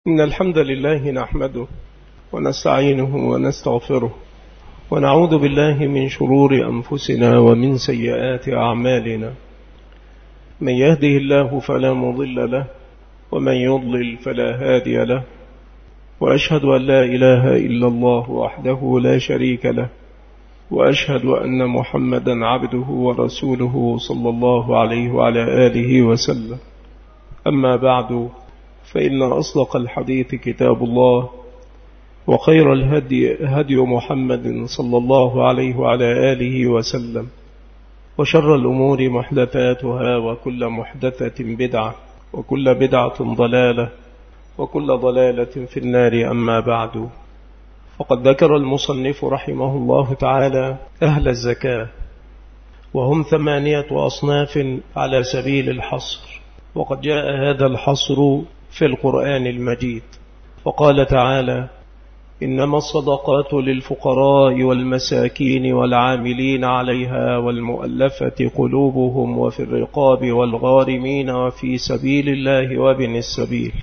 إن الحمد لله نحمده ونستعينه ونستغفره ونعوذ بالله من شرور أنفسنا ومن سيئات أعمالنا. من يهده الله فلا مضل له ومن يضلل فلا هادي له، وأشهد أن لا إله إلا الله وحده لا شريك له، وأشهد أن محمدا عبده ورسوله صلى الله عليه وعلى آله وسلم. أما بعد، فإن أصدق الحديث كتاب الله، وخير الهدي هدي محمد صلى الله عليه وعلى آله وسلم، وشر الأمور محدثاتها، وكل محدثة بدعة، وكل بدعة ضلالة، وكل ضلالة في النار. أما بعد، فقد ذكر المصنف رحمه الله تعالى أهل الزكاة، وهم 8 أصناف على سبيل الحصر، وقد جاء هذا الحصر في القرآن المجيد، فقال تعالى: إنما الصدقات للفقراء والمساكين والعاملين عليها والمؤلفة قلوبهم وفي الرقاب والغارمين وفي سبيل الله وابن السبيل.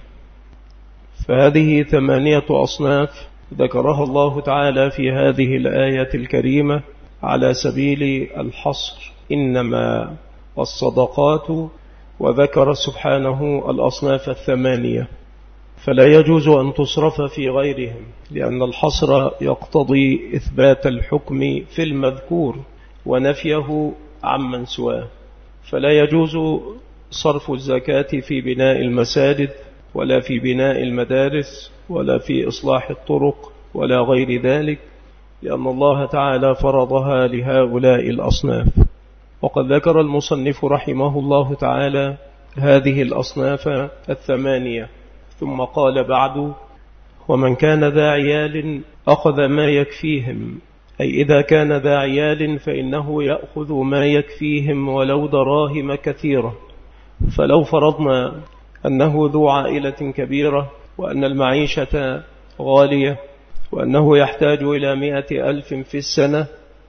فهذه 8 أصناف ذكرها الله تعالى في هذه الآية الكريمة على سبيل الحصر، إنما الصدقات، وذكر سبحانه الأصناف 8، فلا يجوز أن تصرف في غيرهم، لأن الحصر يقتضي إثبات الحكم في المذكور ونفيه عمن سواه. فلا يجوز صرف الزكاة في بناء المساجد، ولا في بناء المدارس، ولا في إصلاح الطرق، ولا غير ذلك، لأن الله تعالى فرضها لهؤلاء الأصناف. وقد ذكر المصنف رحمه الله تعالى هذه الأصناف 8، ثم قال بعد: ومن كان ذا عيال أخذ ما يكفيهم، أي إذا كان ذا عيال فإنه يأخذ ما يكفيهم ولو دراهم كثيرة. فلو فرضنا أنه ذو عائلة كبيرة، وأن المعيشة غالية، وأنه يحتاج إلى 100,000 في السنة،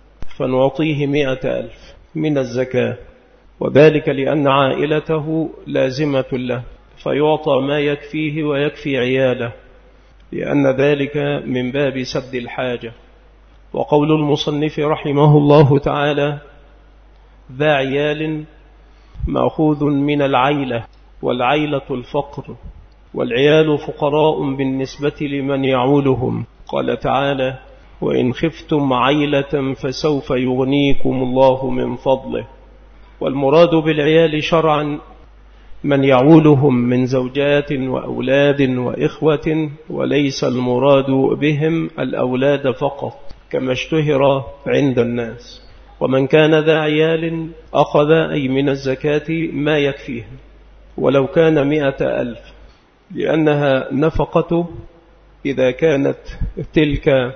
فنعطيه 100,000 من الزكاة، وذلك لأن عائلته لازمة له، فيعطى ما يكفيه ويكفي عياله، لأن ذلك من باب سد الحاجة. وقول المصنف رحمه الله تعالى ذا عيال مأخوذ من العيلة، والعيلة الفقر، والعيال فقراء بالنسبة لمن يعولهم. قال تعالى: وإن خفتم عيلة فسوف يغنيكم الله من فضله. والمراد بالعيال شرعا من يعولهم من زوجات وأولاد وإخوة، وليس المراد بهم الأولاد فقط كما اشتهر عند الناس. ومن كان ذا عيال أخذ أي من الزكاة ما يكفيهم، ولو كان 100,000، لأنها نفقته، إذا كانت تلك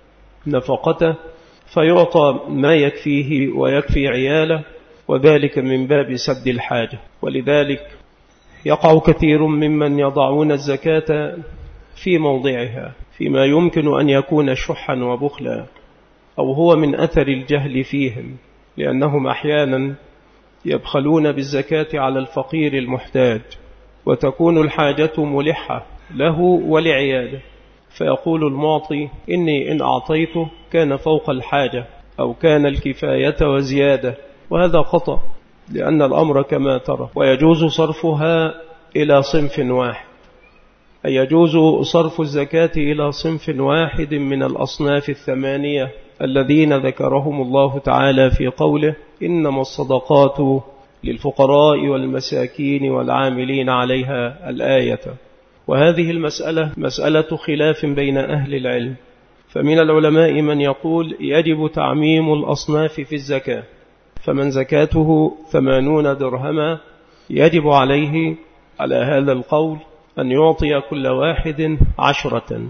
نفقته فيعطى ما يكفيه ويكفي عياله، وذلك من باب سد الحاجة. ولذلك يقع كثير ممن يضعون الزكاة في موضعها فيما يمكن أن يكون شحا وبخلا، أو هو من أثر الجهل فيهم، لأنهم أحيانا يبخلون بالزكاة على الفقير المحتاج، وتكون الحاجة ملحة له ولعياله، فيقول المعطي: إني إن أعطيته كان فوق الحاجة، أو كان الكفاية وزيادة. وهذا خطأ، لأن الأمر كما ترى. ويجوز صرفها إلى صنف واحد، أي يجوز صرف الزكاة إلى صنف واحد من الأصناف 8 الذين ذكرهم الله تعالى في قوله: إنما الصدقات للفقراء والمساكين والعاملين عليها، الآية. وهذه المسألة مسألة خلاف بين أهل العلم، فمن العلماء من يقول يجب تعميم الأصناف في الزكاة، فمن زكاته 80 درهما يجب عليه على هذا القول أن يعطي كل واحد 10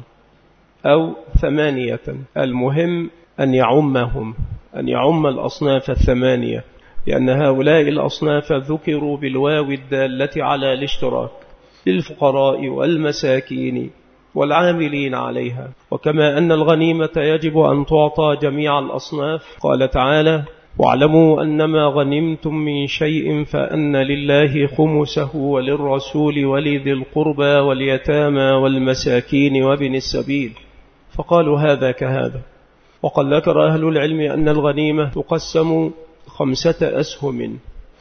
أو 8، المهم أن يعمهم، أن يعم الأصناف 8، لأن هؤلاء الأصناف ذكروا بالواو الدالة على الاشتراك للفقراء والمساكين والعاملين عليها. وكما أن الغنيمة يجب أن تعطى جميع الأصناف، قال تعالى: واعلموا أنما غنمتم من شيء فأن لله خمسه وللرسول ولذي القربى واليتامى والمساكين وابن السبيل. فقالوا هذا كهذا. وقد ذكر أهل العلم أن الغنيمة تقسم 5 أسهم،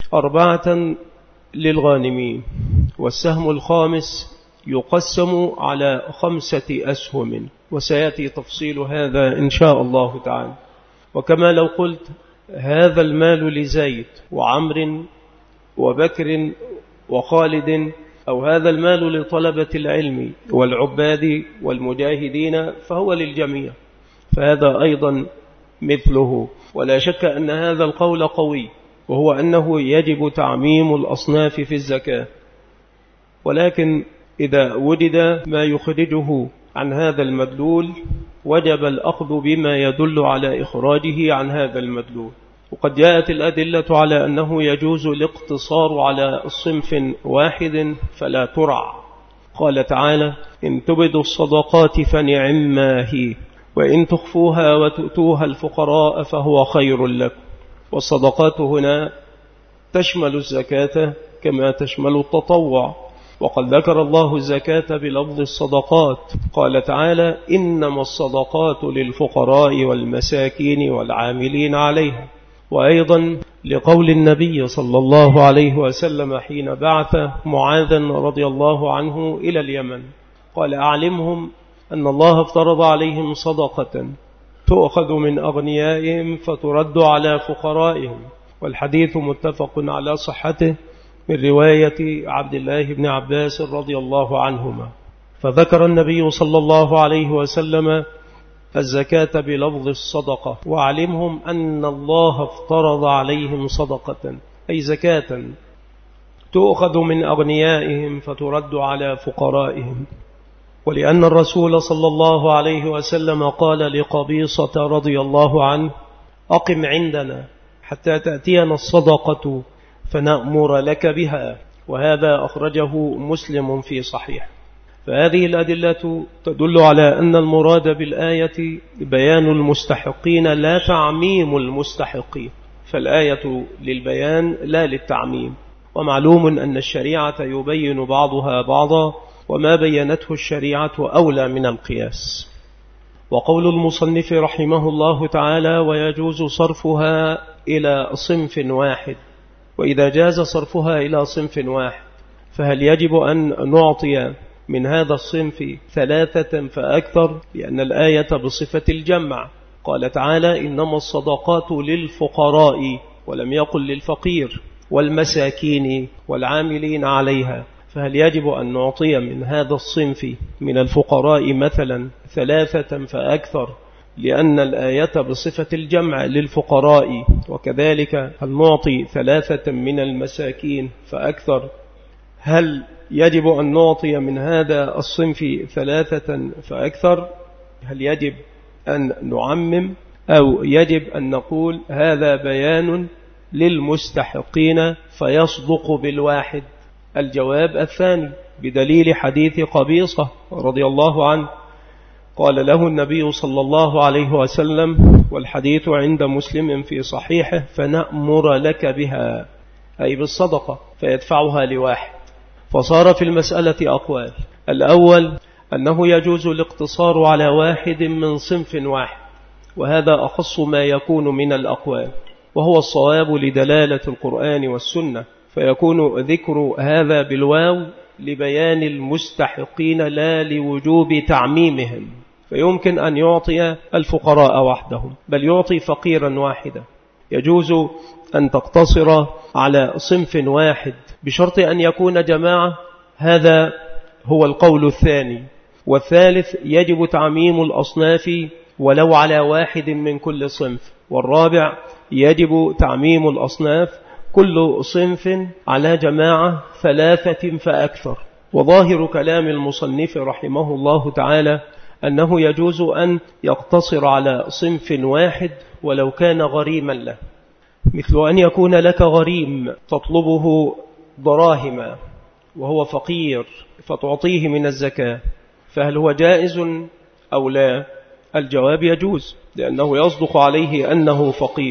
4 للغانمين، والسهم الخامس يقسم على 5 أسهم، وسيأتي تفصيل هذا إن شاء الله تعالى. وكما لو قلت هذا المال لزيد وعمر وبكر وخالد، أو هذا المال لطلبة العلم والعباد والمجاهدين، فهو للجميع، فهذا أيضا مثله. ولا شك أن هذا القول قوي، وهو أنه يجب تعميم الأصناف في الزكاة، ولكن إذا وجد ما يخرجه عن هذا المدلول وجب الأخذ بما يدل على إخراجه عن هذا المدلول. وقد جاءت الأدلة على أنه يجوز الاقتصار على صنف واحد فلا ترع. قال تعالى: إن تبدوا الصدقات فنعما هي، وإن تخفوها وتؤتوها الفقراء فهو خير لكم. والصدقات هنا تشمل الزكاة كما تشمل التطوع. وقد ذكر الله الزكاة بلفظ الصدقات، قال تعالى: إنما الصدقات للفقراء والمساكين والعاملين عليها. وأيضا لقول النبي صلى الله عليه وسلم حين بعث معاذا رضي الله عنه إلى اليمن، قال: أعلمهم أن الله افترض عليهم صدقة تؤخذ من أغنيائهم فترد على فقرائهم. والحديث متفق على صحته من رواية عبد الله بن عباس رضي الله عنهما. فذكر النبي صلى الله عليه وسلم الزكاة بلفظ الصدقة، وعلمهم أن الله افترض عليهم صدقة، أي زكاة تؤخذ من أغنيائهم فترد على فقرائهم. ولأن الرسول صلى الله عليه وسلم قال لقبيصة رضي الله عنه: أقم عندنا حتى تأتينا الصدقة فنأمر لك بها. وهذا أخرجه مسلم في صحيح. فهذه الأدلة تدل على أن المراد بالآية بيان المستحقين لا تعميم المستحقين، فالآية للبيان لا للتعميم. ومعلوم أن الشريعة يبين بعضها بعضا، وما بينته الشريعة أولى من القياس. وقول المصنف رحمه الله تعالى: ويجوز صرفها إلى صنف واحد. وإذا جاز صرفها إلى صنف واحد فهل يجب أن نعطي من هذا الصنف 3 فأكثر؟ لأن الآية بصفة الجمع، قال تعالى: إنما الصدقات للفقراء، ولم يقل للفقير، والمساكين والعاملين عليها. فهل يجب أن نعطي من هذا الصنف من الفقراء مثلا 3 فأكثر، لأن الآية بصفة الجمع للفقراء؟ وكذلك هل نعطي 3 من المساكين فأكثر؟ هل يجب أن نعطي من هذا الصنف 3 فأكثر؟ هل يجب أن نعمم، أو يجب أن نقول هذا بيان للمستحقين فيصدق بالواحد؟ الجواب الثاني، بدليل حديث قبيصة رضي الله عنه، قال له النبي صلى الله عليه وسلم، والحديث عند مسلم في صحيحه: فنأمر لك بها، أي بالصدقة، فيدفعها لواحد. فصار في المسألة أقوال. الأول أنه يجوز الاقتصار على واحد من صنف واحد، وهذا أخص ما يكون من الأقوال، وهو الصواب لدلالة القرآن والسنة، فيكون ذكر هذا بالواو لبيان المستحقين لا لوجوب تعميمهم. فيمكن أن يعطي الفقراء وحدهم، بل يعطي فقيرا واحدا. يجوز أن تقتصر على صنف واحد بشرط أن يكون جماعة، هذا هو القول الثاني. والثالث يجب تعميم الأصناف ولو على واحد من كل صنف. والرابع يجب تعميم الأصناف كل صنف على جماعة 3 فأكثر. وظاهر كلام المصنف رحمه الله تعالى أنه يجوز أن يقتصر على صنف واحد ولو كان غريما له، مثل أن يكون لك غريم تطلبه دراهم وهو فقير فتعطيه من الزكاة، فهل هو جائز أو لا؟ الجواب يجوز، لأنه يصدق عليه أنه فقير.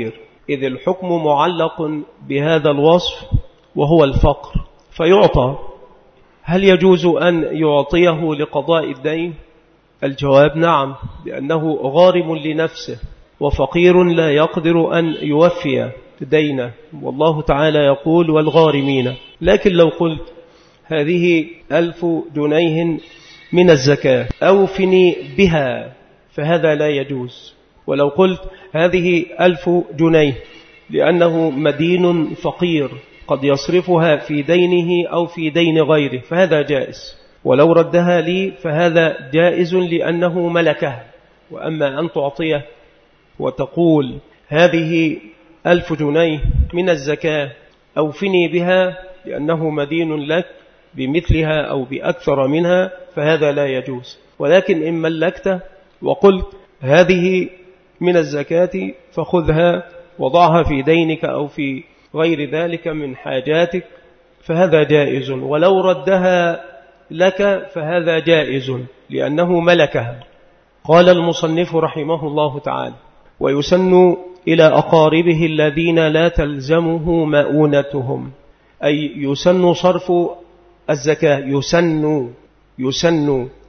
إذ الحكم معلق بهذا الوصف وهو الفقر فيعطى. هل يجوز أن يعطيه لقضاء الدين؟ الجواب نعم، لأنه غارم لنفسه وفقير لا يقدر أن يوفي دينه، والله تعالى يقول والغارمين. لكن لو قلت هذه 1000 جنيه من الزكاة أوفني بها فهذا لا يجوز. ولو قلت هذه 1000 جنيه لأنه مدين فقير قد يصرفها في دينه أو في دين غيره فهذا جائز، ولو ردها لي فهذا جائز لأنه ملكها. وأما أن تعطيه وتقول هذه 1000 جنيه من الزكاة أوفني بها لأنه مدين لك بمثلها أو بأكثر منها فهذا لا يجوز. ولكن إن ملكته وقلت هذه من الزكاة فخذها وضعها في دينك أو في غير ذلك من حاجاتك فهذا جائز، ولو ردها لك فهذا جائز لأنه ملكها. قال المصنف رحمه الله تعالى: ويسن إلى أقاربه الذين لا تلزمه مؤونتهم، أي يسن صرف الزكاة. يسن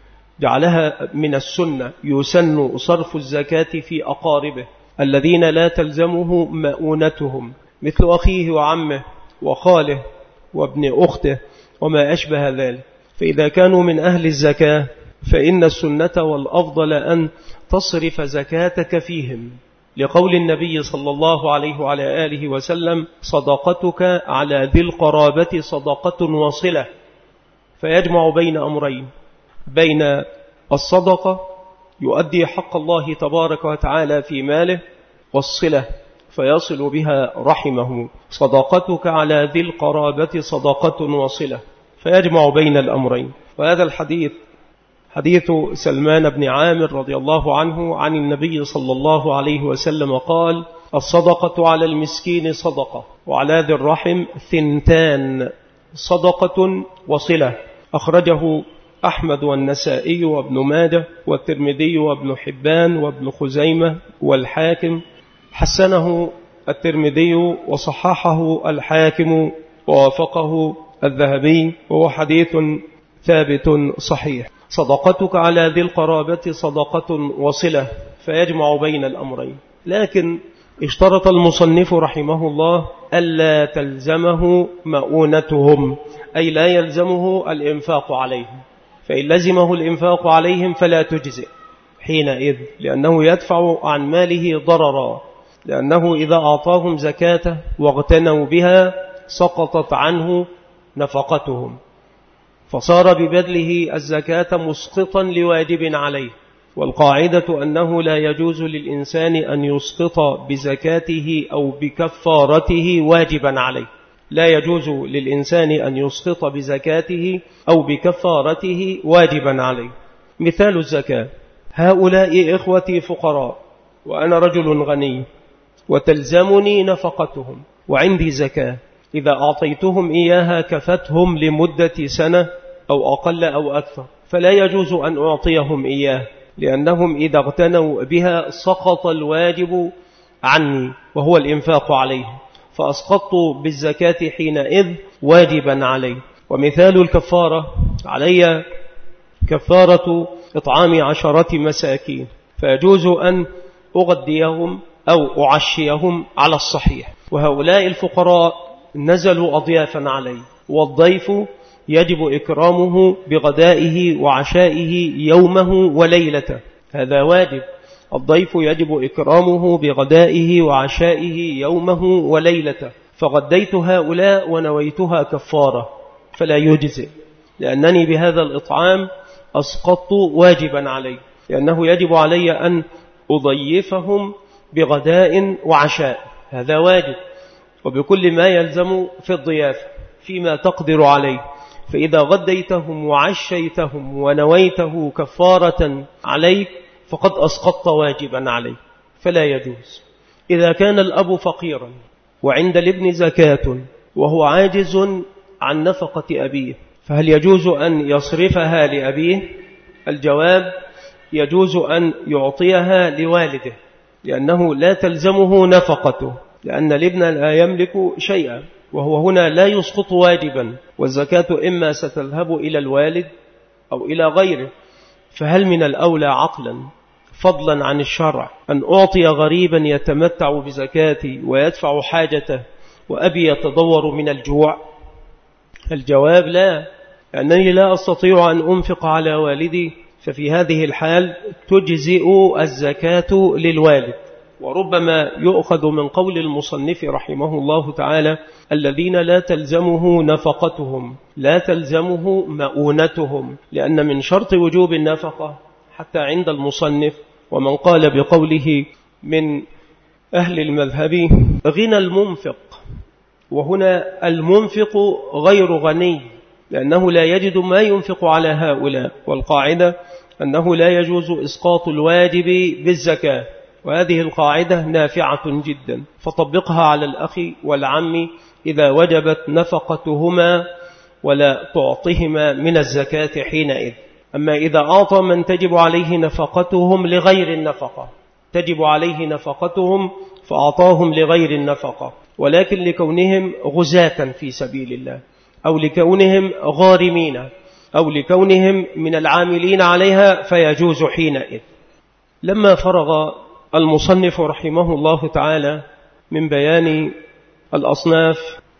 جعلها من السنة، يسن صرف الزكاة في أقاربه الذين لا تلزمه مؤونتهم، مثل أخيه وعمه وخاله وابن أخته وما أشبه ذلك. فإذا كانوا من أهل الزكاة فإن السنة والأفضل أن تصرف زكاتك فيهم، لقول النبي صلى الله عليه وعلى آله وسلم: صدقتك على ذي القرابة صدقة وصلة. فيجمع بين أمرين: بين الصدقة يؤدي حق الله تبارك وتعالى في ماله، والصلة فيصل بها رحمه. صدقتك على ذي القرابة صدقة وصلة، فيجمع بين الأمرين. وهذا الحديث حديث سلمان بن عامر رضي الله عنه عن النبي صلى الله عليه وسلم قال: الصدقة على المسكين صدقة، وعلى ذي الرحم 2 صدقة وصلة. أخرجه أحمد والنسائي وابن ماجه والترمذي وابن حبان وابن خزيمة والحاكم، حسنه الترمذي وصححه الحاكم ووافقه الذهبي، وهو حديث ثابت صحيح. صدقتك على ذي القرابة صدقة وصلة، فيجمع بين الأمرين. لكن اشترط المصنف رحمه الله ألا تلزمه مؤونتهم، أي لا يلزمه الإنفاق عليهم، فإن لزمه الإنفاق عليهم فلا تجزئ حينئذ، لأنه يدفع عن ماله ضررا، لأنه إذا أعطاهم زكاة واغتنوا بها سقطت عنه نفقتهم، فصار ببذله الزكاة مسقطا لواجب عليه. والقاعدة أنه لا يجوز للإنسان أن يسقط بزكاته أو بكفارته واجبا عليه، لا يجوز للإنسان أن يسقط بزكاته أو بكفارته واجبا عليه. مثال الزكاة: هؤلاء إخوتي فقراء وأنا رجل غني وتلزمني نفقتهم وعندي زكاة، إذا أعطيتهم إياها كفتهم لمدة سنة أو أقل أو أكثر، فلا يجوز أن أعطيهم إياه، لأنهم إذا اغتنوا بها سقط الواجب عني وهو الإنفاق عليه، فأسقطت بالزكاة حينئذ واجبا عليه. ومثال الكفارة: علي كفارة إطعام 10 مساكين، فيجوز أن أغديهم أو أعشيهم على الصحيح. وهؤلاء الفقراء نزلوا أضيافا علي، والضيف يجب إكرامه بغدائه وعشائه يومه وليلته، هذا واجب. الضيف يجب إكرامه بغدائه وعشائه يومه وليلته، فغديت هؤلاء ونويتها كفارة فلا يجزئ، لأنني بهذا الإطعام أسقطت واجبا علي، لأنه يجب علي أن أضيفهم بغداء وعشاء، هذا واجب، وبكل ما يلزم في الضيافة فيما تقدر عليه. فإذا غديتهم وعشيتهم ونويته كفارة عليك فقد أسقطت واجبا عليه، فلا يجوز. إذا كان الأب فقيرا وعند الابن زكاة وهو عاجز عن نفقة أبيه، فهل يجوز أن يصرفها لأبيه؟ الجواب: يجوز أن يعطيها لوالده، لأنه لا تلزمه نفقته، لأن الابن لا يملك شيئا، وهو هنا لا يسقط واجبا، والزكاة إما ستذهب إلى الوالد أو إلى غيره. فهل من الأولى عقلا فضلا عن الشرع أن أعطي غريبا يتمتع بزكاتي ويدفع حاجته وأبي يتضور من الجوع؟ الجواب لا، لأنني لا أستطيع أن أنفق على والدي، ففي هذه الحال تجزئ الزكاة للوالد. وربما يؤخذ من قول المصنف رحمه الله تعالى: الذين لا تلزمه نفقتهم، لا تلزمه مؤونتهم، لأن من شرط وجوب النفقة حتى عند المصنف ومن قال بقوله من أهل المذهب غنى المنفق، وهنا المنفق غير غني، لأنه لا يجد ما ينفق على هؤلاء، والقاعدة أنه لا يجوز إسقاط الواجب بالزكاة، وهذه القاعدة نافعة جدا، فطبقها على الأخ والعم إذا وجبت نفقتهما ولا تعطهما من الزكاة حينئذ. أما إذا أعطى من تجب عليه نفقتهم لغير النفقة، تجب عليه نفقتهم فأعطاهم لغير النفقة، ولكن لكونهم غزاة في سبيل الله، أو لكونهم غارمين، أو لكونهم من العاملين عليها، فيجوز حينئذ. لما فرغ المصنف رحمه الله تعالى من بيان الأصناف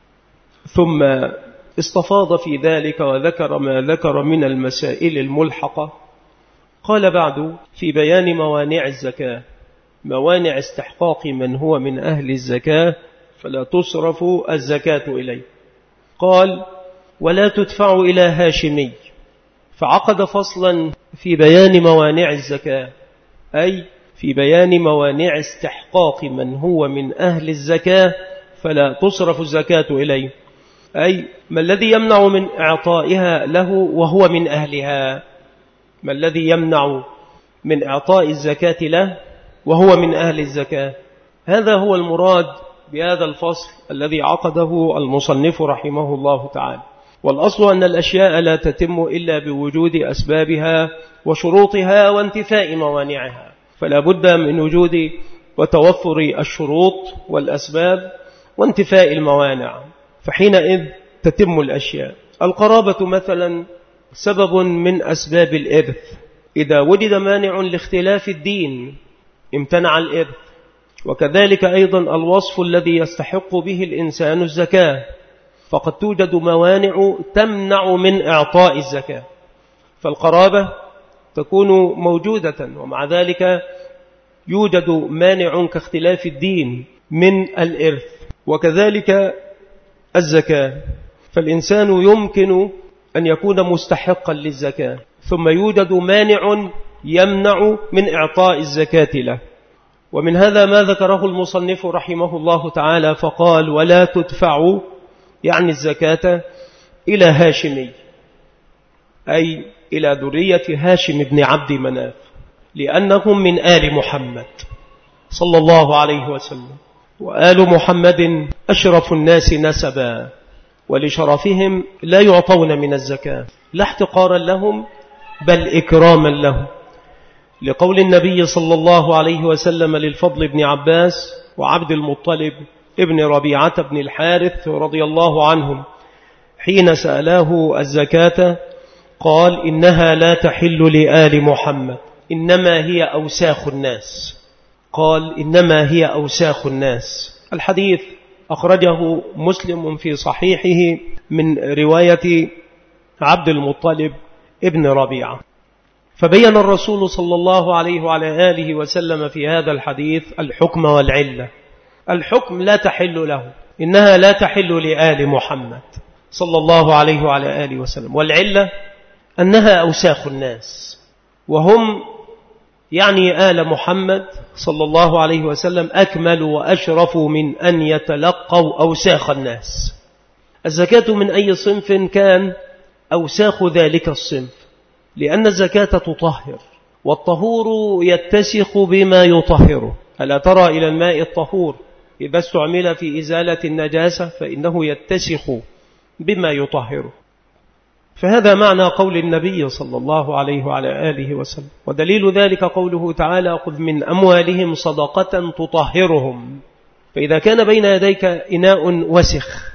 ثم استفاض في ذلك وذكر ما ذكر من المسائل الملحقة، قال بعد في بيان موانع الزكاة: موانع استحقاق من هو من أهل الزكاة فلا تصرف الزكاة إليه. قال: ولا تدفع إلى هاشمي، فعقد فصلا في بيان موانع الزكاة، أي في بيان موانع استحقاق من هو من أهل الزكاة فلا تصرف الزكاة إليه، أي ما الذي يمنع من إعطائها له وهو من أهلها، ما الذي يمنع من إعطاء الزكاة له وهو من أهل الزكاة. هذا هو المراد بهذا الفصل الذي عقده المصنف رحمه الله تعالى. والأصل أن الأشياء لا تتم إلا بوجود أسبابها وشروطها وانتفاء موانعها، فلا بد من وجود وتوفر الشروط والأسباب وانتفاء الموانع، فحينئذ تتم الأشياء. القرابة مثلا سبب من أسباب الإرث، إذا وجد مانع لاختلاف الدين امتنع الإرث، وكذلك أيضا الوصف الذي يستحق به الإنسان الزكاة، فقد توجد موانع تمنع من إعطاء الزكاة، فالقرابة تكون موجودة ومع ذلك يوجد مانع كاختلاف الدين من الإرث، وكذلك الزكاة، فالإنسان يمكن أن يكون مستحقا للزكاة ثم يوجد مانع يمنع من إعطاء الزكاة له. ومن هذا ما ذكره المصنف رحمه الله تعالى فقال: ولا تدفع يعني الزكاة إلى هاشمي، أي إلى ذرية هاشم بن عبد مناف، لأنهم من آل محمد صلى الله عليه وسلم، وآل محمد أشرف الناس نسبا، ولشرفهم لا يعطون من الزكاة لا احتقارا لهم بل إكراما لهم، لقول النبي صلى الله عليه وسلم للفضل بن عباس وعبد المطلب ابن ربيعة بن الحارث رضي الله عنهم حين سألاه الزكاة قال: إنها لا تحل لآل محمد، إنما هي أوساخ الناس. قال: إنما هي أوساخ الناس. الحديث أخرجه مسلم في صحيحه من رواية عبد المطلب ابن ربيعة. فبين الرسول صلى الله عليه وعلى آله وسلم في هذا الحديث الحكم والعلة. الحكم لا تحل له، إنها لا تحل لآل محمد صلى الله عليه وعلى آله وسلم، والعلة أنها أوساخ الناس، وهم يعني آل محمد صلى الله عليه وسلم أكمل وأشرف من أن يتلقوا أوساخ الناس. الزكاة من أي صنف كان أوساخ ذلك الصنف، لأن الزكاة تطهر، والطهور يتسخ بما يطهره. ألا ترى إلى الماء الطهور إذا استعمل في إزالة النجاسة فإنه يتسخ بما يطهره. فهذا معنى قول النبي صلى الله عليه وعلى آله وسلم. ودليل ذلك قوله تعالى: خذ من أموالهم صدقة تطهرهم. فإذا كان بين يديك إناء وسخ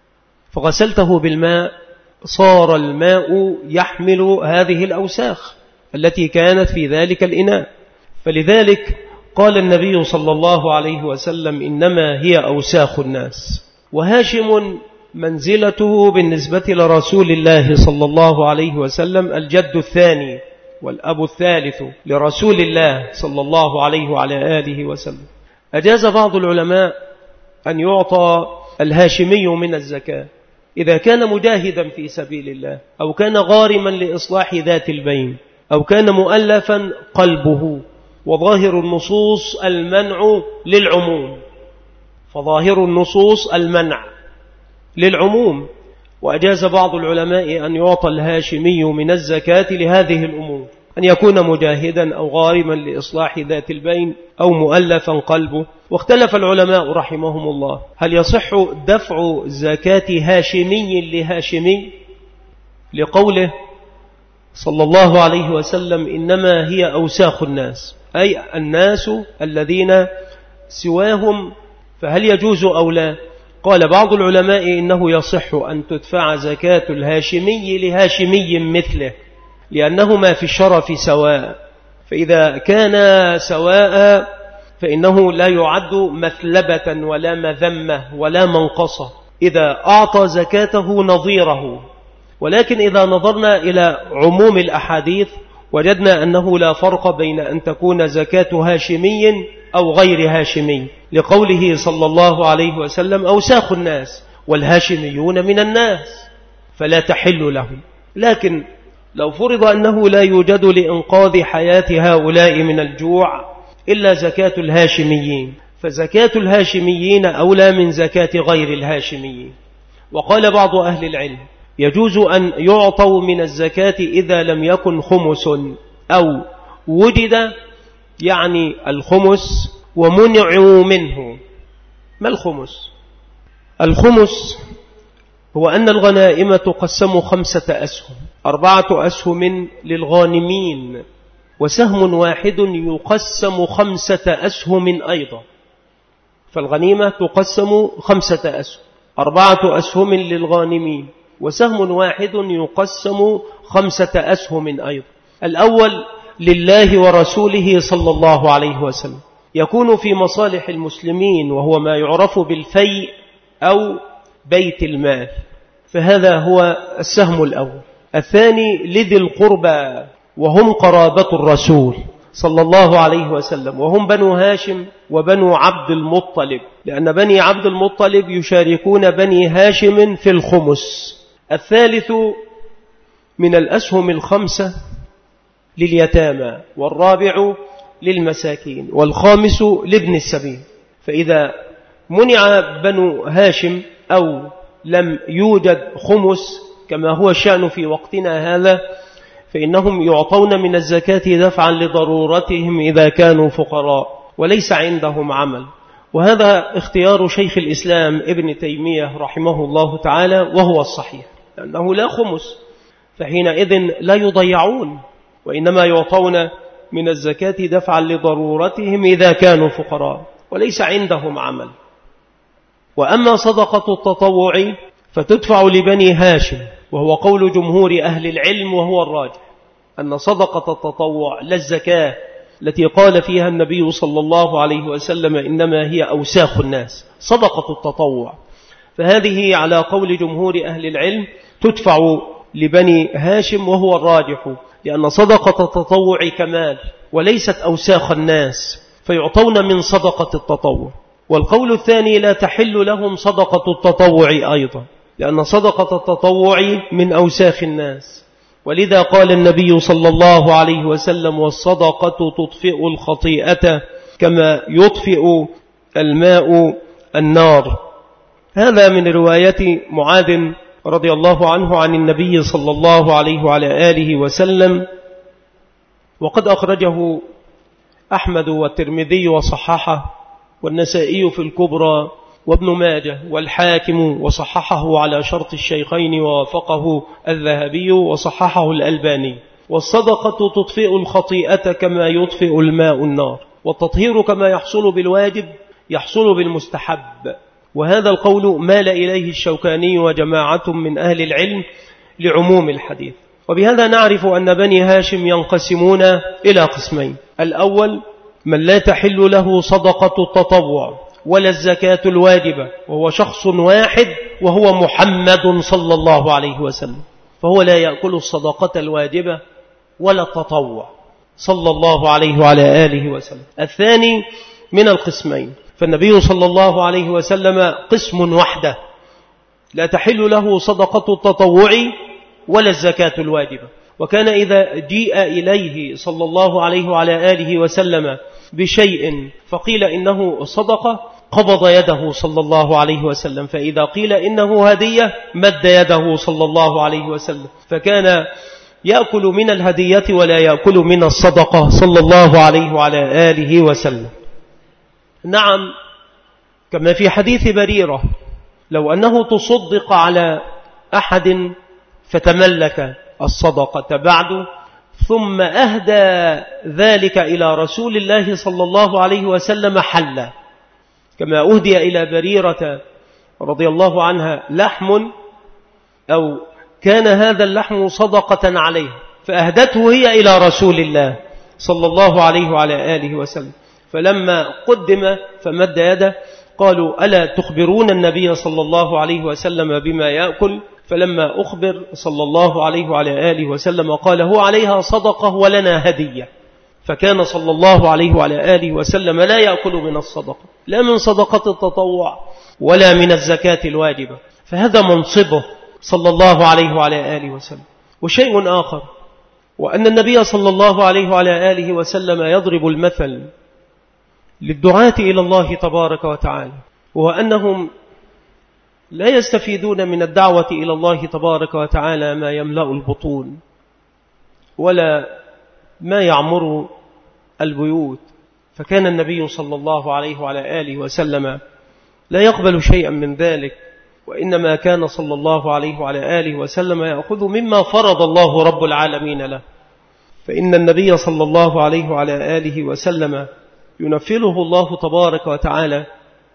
فغسلته بالماء صار الماء يحمل هذه الأوساخ التي كانت في ذلك الإناء. فلذلك قال النبي صلى الله عليه وسلم: إنما هي أوساخ الناس. وهاشم منزلته بالنسبة لرسول الله صلى الله عليه وسلم الجد الثاني والأب الثالث لرسول الله صلى الله عليه وعلى آله وسلم. أجاز بعض العلماء أن يعطى الهاشمي من الزكاة إذا كان مجاهدا في سبيل الله، أو كان غارما لإصلاح ذات البين، أو كان مؤلفا قلبه. وظاهر النصوص المنع للعموم، فظاهر النصوص المنع للعموم. وأجاز بعض العلماء أن يعطى الهاشمي من الزكاة لهذه الأمور: أن يكون مجاهدا أو غارما لإصلاح ذات البين أو مؤلفا قلبه. واختلف العلماء رحمهم الله: هل يصح دفع زكاة هاشمي لهاشمي؟ لقوله صلى الله عليه وسلم: إنما هي أوساخ الناس، أي الناس الذين سواهم، فهل يجوز أو لا؟ قال بعض العلماء إنه يصح أن تدفع زكاة الهاشمي لهاشمي مثله، لأنهما في الشرف سواء، فإذا كان سواء فإنه لا يعد مثلبة ولا مذمة ولا منقصة إذا أعطى زكاته نظيره. ولكن إذا نظرنا إلى عموم الأحاديث وجدنا أنه لا فرق بين أن تكون زكاة هاشمي أو غير هاشمي، لقوله صلى الله عليه وسلم: أوساخ الناس، والهاشميون من الناس فلا تحل لهم. لكن لو فرض أنه لا يوجد لإنقاذ حياة هؤلاء من الجوع إلا زكاة الهاشميين، فزكاة الهاشميين أولى من زكاة غير الهاشميين. وقال بعض أهل العلم: يجوز أن يعطوا من الزكاة إذا لم يكن خمس أو وجد يعني الخمس ومنعوا منه. ما الخمس؟ الخمس هو أن الغنائم تقسم 5 أسهم، 4 أسهم للغانمين، وسهم واحد يقسم 5 أسهم أيضا. فالغنيمة تقسم 5 أسهم، 4 أسهم للغانمين، وسهم واحد يقسم 5 أسهم أيضا. الأول لله ورسوله صلى الله عليه وسلم، يكون في مصالح المسلمين، وهو ما يعرف بالفيء أو بيت المال، فهذا هو السهم الأول. الثاني لذي القربى، وهم قرابة الرسول صلى الله عليه وسلم، وهم بنو هاشم وبنو عبد المطلب، لأن بني عبد المطلب يشاركون بني هاشم في الخمس. الثالث من الأسهم 5 لليتامى، والرابع للمساكين، والخامس لابن السبيل. فإذا منع بنو هاشم أو لم يوجد خمس كما هو الشأن في وقتنا هذا، فإنهم يعطون من الزكاة دفعا لضرورتهم إذا كانوا فقراء وليس عندهم عمل. وهذا اختيار شيخ الإسلام ابن تيمية رحمه الله تعالى، وهو الصحيح، لأنه لا خمس، فحينئذ لا يضيعون، وإنما يعطون من الزكاة دفعا لضرورتهم إذا كانوا فقراء وليس عندهم عمل. وأما صدقة التطوع فتدفع لبني هاشم، وهو قول جمهور أهل العلم، وهو الراجح أن صدقة التطوع لا الزكاة التي قال فيها النبي صلى الله عليه وسلم: إنما هي أوساخ الناس، صدقة التطوع، فهذه على قول جمهور أهل العلم تدفع لبني هاشم، وهو الراجح، لأن صدقة التطوع كمال وليست أوساخ الناس، فيعطون من صدقة التطوع. والقول الثاني لا تحل لهم صدقة التطوع أيضا، لأن صدقة التطوع من أوساخ الناس. ولذا قال النبي صلى الله عليه وسلم: والصدقة تطفئ الخطيئة كما يطفئ الماء النار. هذا من رواية معاذ رضي الله عنه عن النبي صلى الله عليه وعلى آله وسلم، وقد أخرجه أحمد والترمذي وصححه والنسائي في الكبرى وابن ماجه والحاكم وصححه على شرط الشيخين ووافقه الذهبي وصححه الألباني. والصدقة تطفئ الخطيئة كما يطفئ الماء النار، والتطهير كما يحصل بالواجب يحصل بالمستحب. وهذا القول مال إليه الشوكاني وجماعة من أهل العلم لعموم الحديث. وبهذا نعرف أن بني هاشم ينقسمون إلى قسمين: الأول من لا تحل له صدقة التطوع ولا الزكاة الواجبة، وهو شخص واحد وهو محمد صلى الله عليه وسلم، فهو لا يأكل الصدقة الواجبة ولا التطوع صلى الله عليه وعلى آله وسلم. الثاني من القسمين، فالنبي صلى الله عليه وسلم قسم وحده لا تحل له صدقة التطوع ولا الزكاة الواجبة. وكان إذا جيء إليه صلى الله عليه وعلى آله وسلم بشيء فقيل إنه صدقة قبض يده صلى الله عليه وسلم، فإذا قيل إنه هدية مد يده صلى الله عليه وسلم، فكان يأكل من الهدية ولا يأكل من الصدقة صلى الله عليه وعلى آله وسلم. نعم، كما في حديث بريرة: لو أنه تصدق على أحد فتملك الصدقة بعد ثم أهدى ذلك إلى رسول الله صلى الله عليه وسلم حل، كما أهدي إلى بريرة رضي الله عنها لحم أو كان هذا اللحم صدقة عليه فأهدته هي إلى رسول الله صلى الله عليه وعلى آله وسلم، فلما قدم فمد يده قالوا: ألا تخبرون النبي صلى الله عليه وسلم بما يأكل؟ فلما أخبر صلى الله عليه وعلى آله وسلم قال: هو عليها صدقة ولنا هدية. فكان صلى الله عليه وعلى آله وسلم لا يأكل من الصدقة، لا من صدقة التطوع ولا من الزكاة الواجبة، فهذا منصبه صلى الله عليه وعلى آله وسلم. وشيء آخر، وأن النبي صلى الله عليه وعلى آله وسلم يضرب المثل للدعاة إلى الله تبارك وتعالى، وأنهم لا يستفيدون من الدعوة إلى الله تبارك وتعالى ما يملأ البطون ولا ما يعمر البيوت، فكان النبي صلى الله عليه وعلى آله وسلم لا يقبل شيئا من ذلك، وإنما كان صلى الله عليه وعلى آله وسلم يأخذ مما فرض الله رب العالمين له. فإن النبي صلى الله عليه وعلى آله وسلم ينفله الله تبارك وتعالى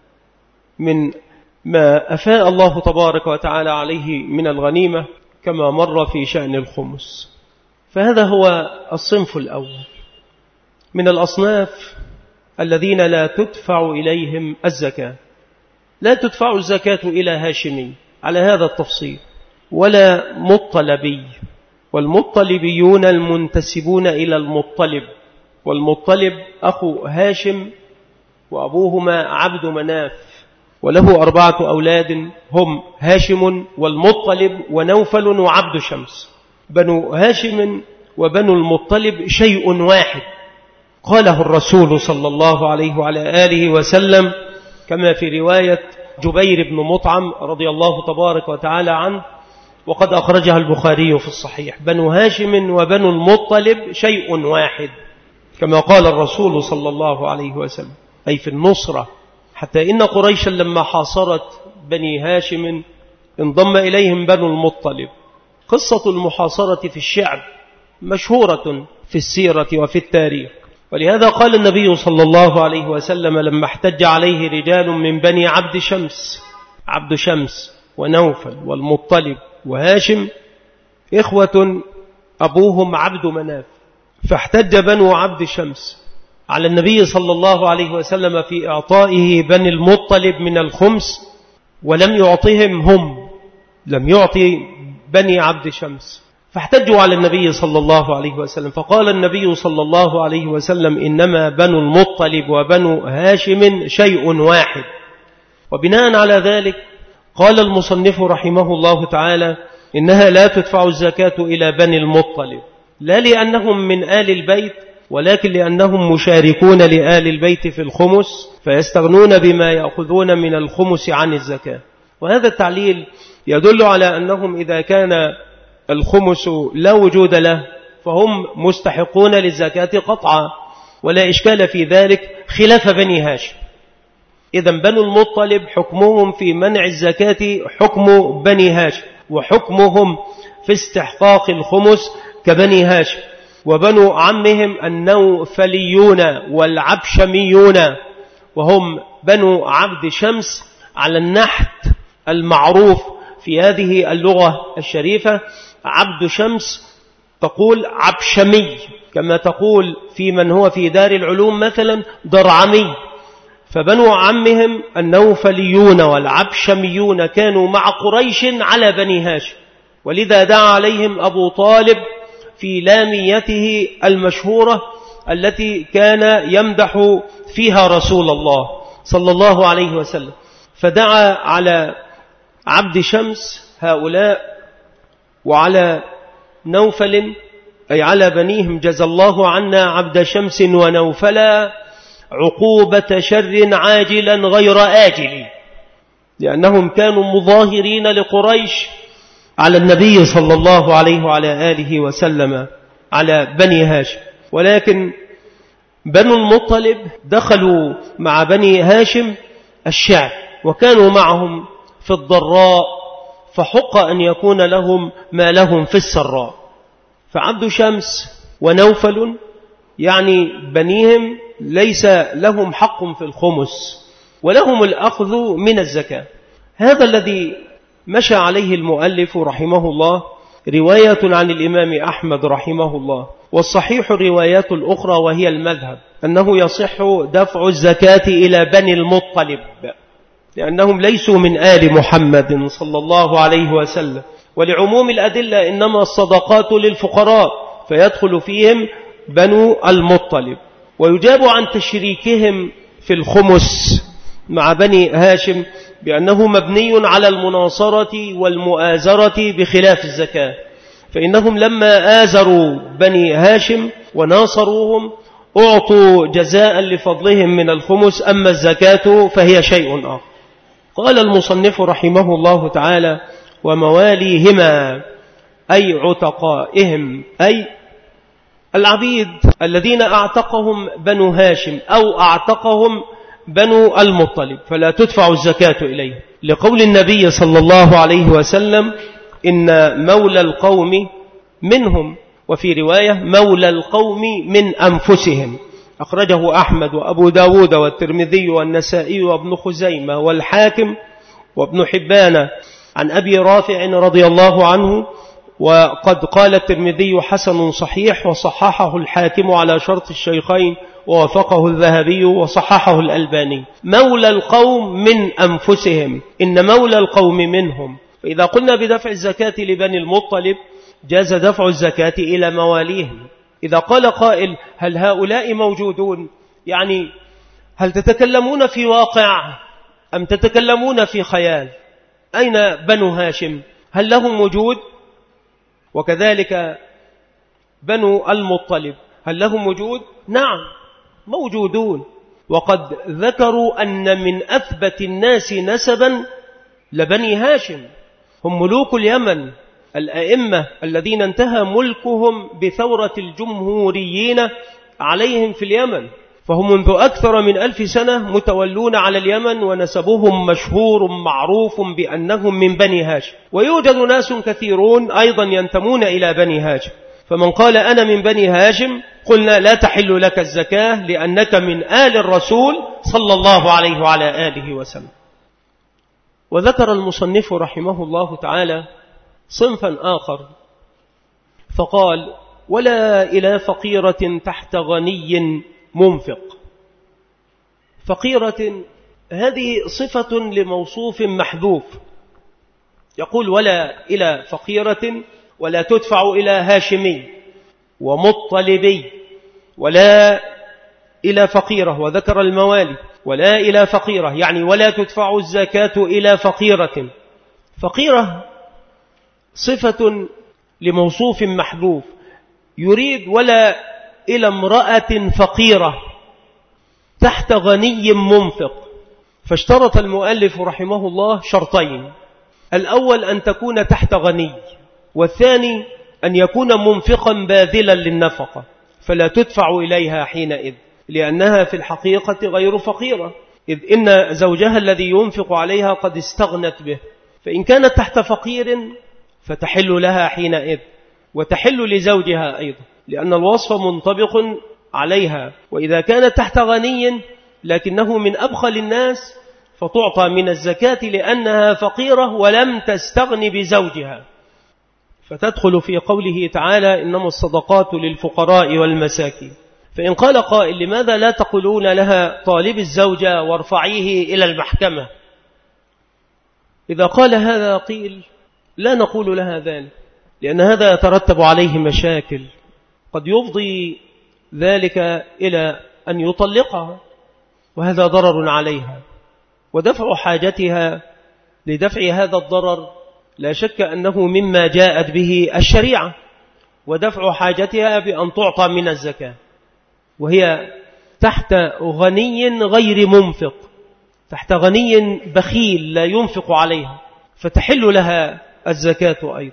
من ما أفاء الله تبارك وتعالى عليه من الغنيمة، كما مر في شأن الخمس. فهذا هو الصنف الأول من الأصناف الذين لا تدفع إليهم الزكاة. لا تدفع الزكاة إلى هاشمي على هذا التفصيل ولا مطلبي، والمطلبيون المنتسبون إلى المطلب، والمطلب أخو هاشم وأبوهما عبد مناف، وله 4 أولاد هم هاشم والمطلب ونوفل وعبد شمس. بنو هاشم وبنو المطلب شيء واحد، قاله الرسول صلى الله عليه وعلى آله وسلم كما في رواية جبير بن مطعم رضي الله تبارك وتعالى عنه، وقد أخرجها البخاري في الصحيح: بنو هاشم وبنو المطلب شيء واحد، كما قال الرسول صلى الله عليه وسلم، أي في النصرة. حتى إن قريشا لما حاصرت بني هاشم انضم إليهم بنو المطلب. قصة المحاصرة في الشعب مشهورة في السيرة وفي التاريخ، ولهذا قال النبي صلى الله عليه وسلم لما احتج عليه رجال من بني عبد شمس ونوفل والمطلب وهاشم إخوة أبوهم عبد مناف، فاحتج بنو عبد شمس على النبي صلى الله عليه وسلم في إعطائه بني المطلب من الخمس، ولم يعطهم هم، لم يعطي بني عبد شمس، فاحتجوا على النبي صلى الله عليه وسلم. فقال النبي صلى الله عليه وسلم: إنما بنو المطلب وبنو هاشم شيء واحد. وبناء على ذلك قال المصنف رحمه الله تعالى: إنها لا تدفع الزكاة إلى بني المطلب، لا لأنهم من آل البيت، ولكن لأنهم مشاركون لآل البيت في الخمس، فيستغنون بما يأخذون من الخمس عن الزكاة. وهذا التعليل يدل على أنهم إذا كان الخمس لا وجود له فهم مستحقون للزكاة قطعا، ولا إشكال في ذلك، خلاف بني هاشم. إذا بنو المطلب حكمهم في منع الزكاة حكم بني هاشم، وحكمهم في استحقاق الخمس كبني هاشم. وبنو عمهم النوفليون والعبشميون، وهم بنو عبد شمس على النحت المعروف في هذه اللغة الشريفة. عبد شمس تقول عبشمي، كما تقول في من هو في دار العلوم مثلا درعمي. فبنو عمهم النوفليون والعبشميون كانوا مع قريش على بني هاشم، ولذا دعا عليهم أبو طالب في لاميته المشهورة التي كان يمدح فيها رسول الله صلى الله عليه وسلم، فدعا على عبد شمس هؤلاء وعلى نوفل، أي على بنيهم، جزى الله عنا عبد شمس ونوفلا عقوبة شر عاجلا غير آجل، لأنهم كانوا مظاهرين لقريش على النبي صلى الله عليه وعلى آله وسلم على بني هاشم. ولكن بنو المطلب دخلوا مع بني هاشم الشعب، وكانوا معهم في الضراء، فحق أن يكون لهم ما لهم في السراء. فعبد شمس ونوفل يعني بنيهم ليس لهم حق في الخمس، ولهم الأخذ من الزكاة. هذا الذي مشى عليه المؤلف رحمه الله رواية عن الإمام أحمد رحمه الله، والصحيح الروايات الأخرى وهي المذهب أنه يصح دفع الزكاة إلى بني المطلب، لأنهم ليسوا من آل محمد صلى الله عليه وسلم، ولعموم الأدلة إنما الصدقات للفقراء فيدخل فيهم بنو المطلب. ويجاب عن تشريكهم في الخمس مع بني هاشم بأنه مبني على المناصرة والمؤازرة بخلاف الزكاة، فإنهم لما آزروا بني هاشم وناصروهم أعطوا جزاء لفضلهم من الخمس، أما الزكاة فهي شيء آخر. قال المصنف رحمه الله تعالى: ومواليهما أي عتقائهم، أي العبيد الذين أعتقهم بنو هاشم أو أعتقهم بنو المطلب، فلا تدفع الزكاة إليه، لقول النبي صلى الله عليه وسلم: إن مولى القوم منهم، وفي رواية مولى القوم من أنفسهم. أخرجه أحمد وأبو داود والترمذي والنسائي وابن خزيمة والحاكم وابن حبان عن أبي رافع رضي الله عنه. وقد قال الترمذي حسن صحيح، وصححه الحاكم على شرط الشيخين، ووافقه الذهبي وصححه الألباني. مولى القوم من أنفسهم، إن مولى القوم منهم. فإذا قلنا بدفع الزكاة لبني المطلب جاز دفع الزكاة إلى مواليهم. إذا قال قائل: هل هؤلاء موجودون؟ يعني هل تتكلمون في واقع أم تتكلمون في خيال؟ أين بنو هاشم؟ هل لهم وجود؟ وكذلك بنو المطلب هل لهم وجود؟ نعم موجودون، وقد ذكروا أن من أثبت الناس نسبا لبني هاشم، هم ملوك اليمن، الأئمة الذين انتهى ملكهم بثورة الجمهوريين عليهم في اليمن، فهم منذ أكثر من 1000 سنة متولون على اليمن، ونسبهم مشهور معروف بأنهم من بني هاشم. ويوجد ناس كثيرون أيضا ينتمون إلى بني هاشم، فمن قال أنا من بني هاشم قلنا لا تحل لك الزكاة لأنك من آل الرسول صلى الله عليه وعلى آله وسلم. وذكر المصنف رحمه الله تعالى صنفا آخر فقال: ولا إلى فقيرة تحت غني منفق. فقيرة هذه صفة لموصوف محذوف، يقول: ولا إلى فقيرة، ولا تدفع إلى هاشمي ومطلبي، ولا إلى فقيرة، وذكر الموالي، ولا إلى فقيرة يعني ولا تدفع الزكاة إلى فقيرة. فقيرة صفة لموصوف محذوف، يريد ولا إلى امرأة فقيرة تحت غني منفق. فاشترط المؤلف رحمه الله شرطين: الأول أن تكون تحت غني، والثاني أن يكون منفقا باذلا للنفقة، فلا تدفع إليها حينئذ، لأنها في الحقيقة غير فقيرة. إذ إن زوجها الذي ينفق عليها قد استغنت به، فإن كانت تحت فقير فتحل لها حينئذ، وتحل لزوجها أيضا، لأن الوصف منطبق عليها. وإذا كانت تحت غني لكنه من أبخل الناس فتعطى من الزكاة لأنها فقيرة ولم تستغن بزوجها، فتدخل في قوله تعالى إنما الصدقات للفقراء والمساكين. فإن قال قائل لماذا لا تقولون لها طالب الزوجة وارفعيه إلى المحكمة؟ إذا قال هذا قيل لا نقول لها ذلك، لأن هذا يترتب عليه مشاكل، قد يفضي ذلك إلى أن يطلقها، وهذا ضرر عليها، ودفع حاجتها لدفع هذا الضرر لا شك أنه مما جاءت به الشريعة، ودفع حاجتها بأن تعطى من الزكاة، وهي تحت غني غير منفق، تحت غني بخيل لا ينفق عليها، فتحل لها الزكاة أيضا.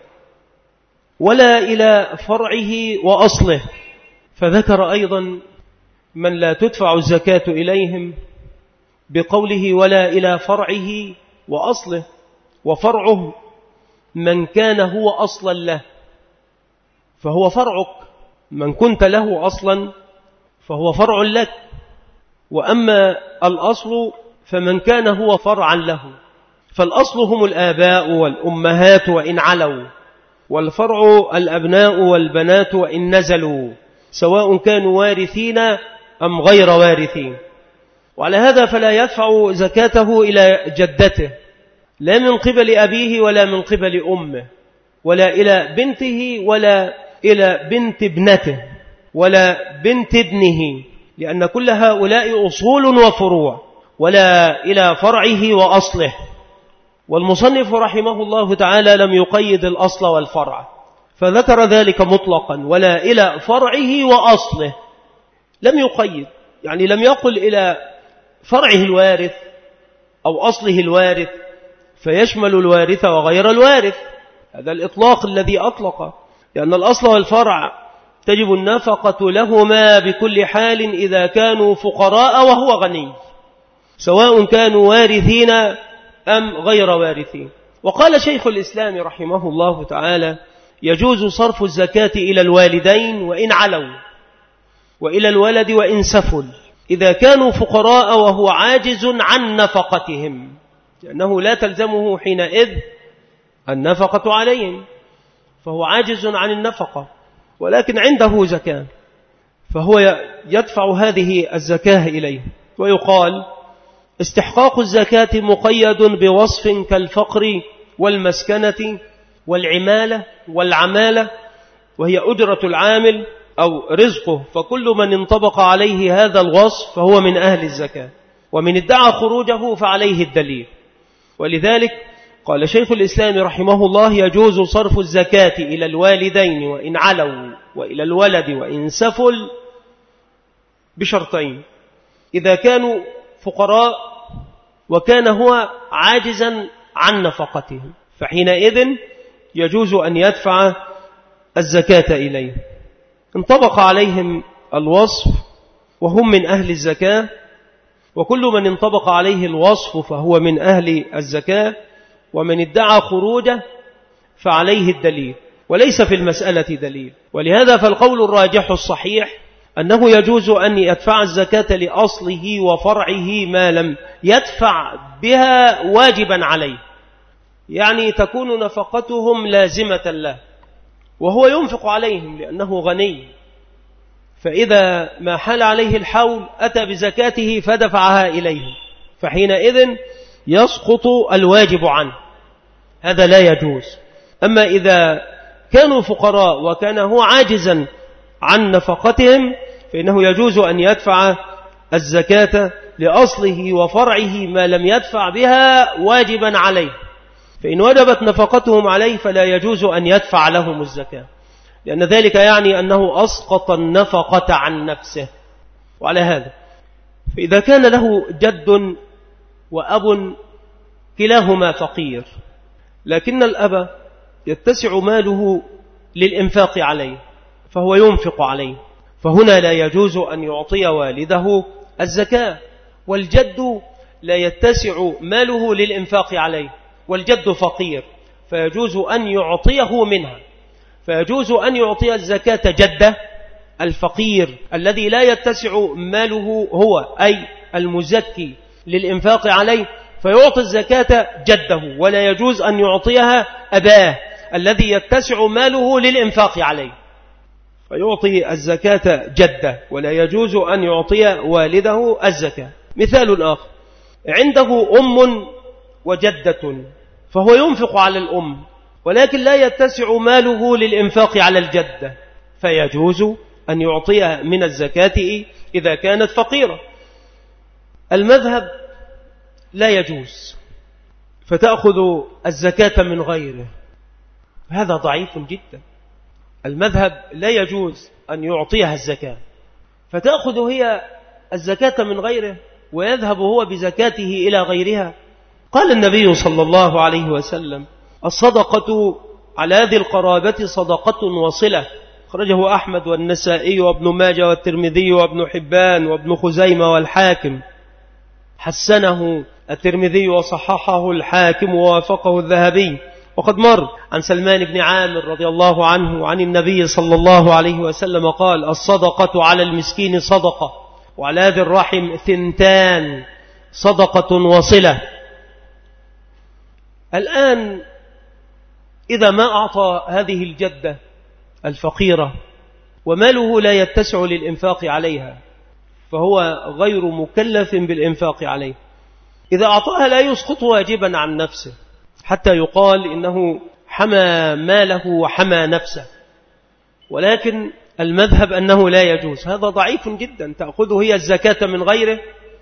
ولا إلى فرعه وأصله، فذكر أيضا من لا تدفع الزكاة إليهم بقوله ولا إلى فرعه وأصله، وفرعه من كان هو أصلا له، فهو فرعك، من كنت له أصلا فهو فرع لك، وأما الأصل فمن كان هو فرعا له، فالأصل هم الآباء والأمهات وإن علوا، والفرع الأبناء والبنات وإن نزلوا، سواء كانوا وارثين أم غير وارثين. وعلى هذا فلا يدفع زكاته إلى جدته، لا من قبل أبيه ولا من قبل أمه، ولا إلى بنته ولا إلى بنت ابنته ولا بنت ابنه، لأن كل هؤلاء أصول وفروع، ولا إلى فرعه وأصله. والمصنف رحمه الله تعالى لم يقيد الأصل والفرع، فذكر ذلك مطلقا، ولا إلى فرعه وأصله، لم يقيد، يعني لم يقل إلى فرعه الوارث أو أصله الوارث فيشمل الوارث وغير الوارث، هذا الإطلاق الذي أطلق، لأن الأصل والفرع تجب النفقة لهما بكل حال إذا كانوا فقراء وهو غني، سواء كانوا وارثين أم غير وارثين. وقال شيخ الإسلام رحمه الله تعالى يجوز صرف الزكاة إلى الوالدين وإن علوا، وإلى الولد وإن سفل، إذا كانوا فقراء وهو عاجز عن نفقتهم، لأنه لا تلزمه حينئذ النفقة عليهم، فهو عاجز عن النفقة ولكن عنده زكاة، فهو يدفع هذه الزكاة إليه. ويقال استحقاق الزكاة مقيد بوصف كالفقر والمسكنة والعمالة والعمالة، وهي أجرة العامل أو رزقه، فكل من انطبق عليه هذا الوصف فهو من أهل الزكاة، ومن ادعى خروجه فعليه الدليل. ولذلك قال شيخ الإسلام رحمه الله يجوز صرف الزكاة إلى الوالدين وإن علوا، وإلى الولد وإن سفل، بشرطين: إذا كانوا فقراء وكان هو عاجزا عن نفقتهم، فحينئذ يجوز أن يدفع الزكاة إليه، انطبق عليهم الوصف وهم من أهل الزكاة، وكل من انطبق عليه الوصف فهو من أهل الزكاة، ومن ادعى خروجه فعليه الدليل، وليس في المسألة دليل. ولهذا فالقول الراجح الصحيح أنه يجوز أن يدفع الزكاة لأصله وفرعه ما لم يدفع بها واجبا عليه، يعني تكون نفقتهم لازمة له وهو ينفق عليهم لأنه غني، فإذا ما حال عليه الحول أتى بزكاته فدفعها إليه، فحينئذ يسقط الواجب عنه، هذا لا يجوز. أما إذا كانوا فقراء وكان هو عاجزا عن نفقتهم فإنه يجوز أن يدفع الزكاة لأصله وفرعه ما لم يدفع بها واجبا عليه، فإن وجبت نفقتهم عليه فلا يجوز أن يدفع لهم الزكاة، لأن ذلك يعني أنه أسقط النفقة عن نفسه. وعلى هذا فإذا كان له جد وأب كلاهما فقير، لكن الأب يتسع ماله للإنفاق عليه فهو ينفق عليه، فهنا لا يجوز أن يعطي والده الزكاة. والجد لا يتسع ماله للإنفاق عليه، والجد فقير، فيجوز أن يعطيه منها، فيجوز أن يعطي الزكاة جده الفقير الذي لا يتسع ماله هو أي المزكي للإنفاق عليه، فيعطي الزكاة جده، ولا يجوز أن يعطيها أباه الذي يتسع ماله للإنفاق عليه، فيعطي الزكاة جده، ولا يجوز أن يعطي والده الزكاة. مثال آخر: عنده أم وجدة، فهو ينفق على الأم، ولكن لا يتسع ماله للإنفاق على الجدة، فيجوز أن يعطيها من الزكاة إذا كانت فقيرة. المذهب لا يجوز، فتأخذ الزكاة من غيره، هذا ضعيف جدا. المذهب لا يجوز أن يعطيها الزكاة، فتأخذ هي الزكاة من غيره ويذهب هو بزكاته إلى غيرها. قال النبي صلى الله عليه وسلم: الصدقة على ذي القرابة صدقة وصلة، أخرجه أحمد والنسائي وابن ماجه والترمذي وابن حبان وابن خزيمة والحاكم، حسنه الترمذي وصححه الحاكم ووافقه الذهبي. وقد مر عن سلمان بن عامر رضي الله عنه عن النبي صلى الله عليه وسلم قال: الصدقة على المسكين صدقة، وعلى ذي الرحم ثنتان، صدقة وصلة. الآن إذا ما أعطى هذه الجدة الفقيرة وماله لا يتسع للإنفاق عليها، فهو غير مكلف بالإنفاق عليه. إذا أعطاها لا يسقط واجبا عن نفسه، حتى يقال إنه حمى ماله وحمى نفسه، ولكن المذهب أنه لا يجوز، هذا ضعيف جدا. تأخذه هي الزكاة من غيره،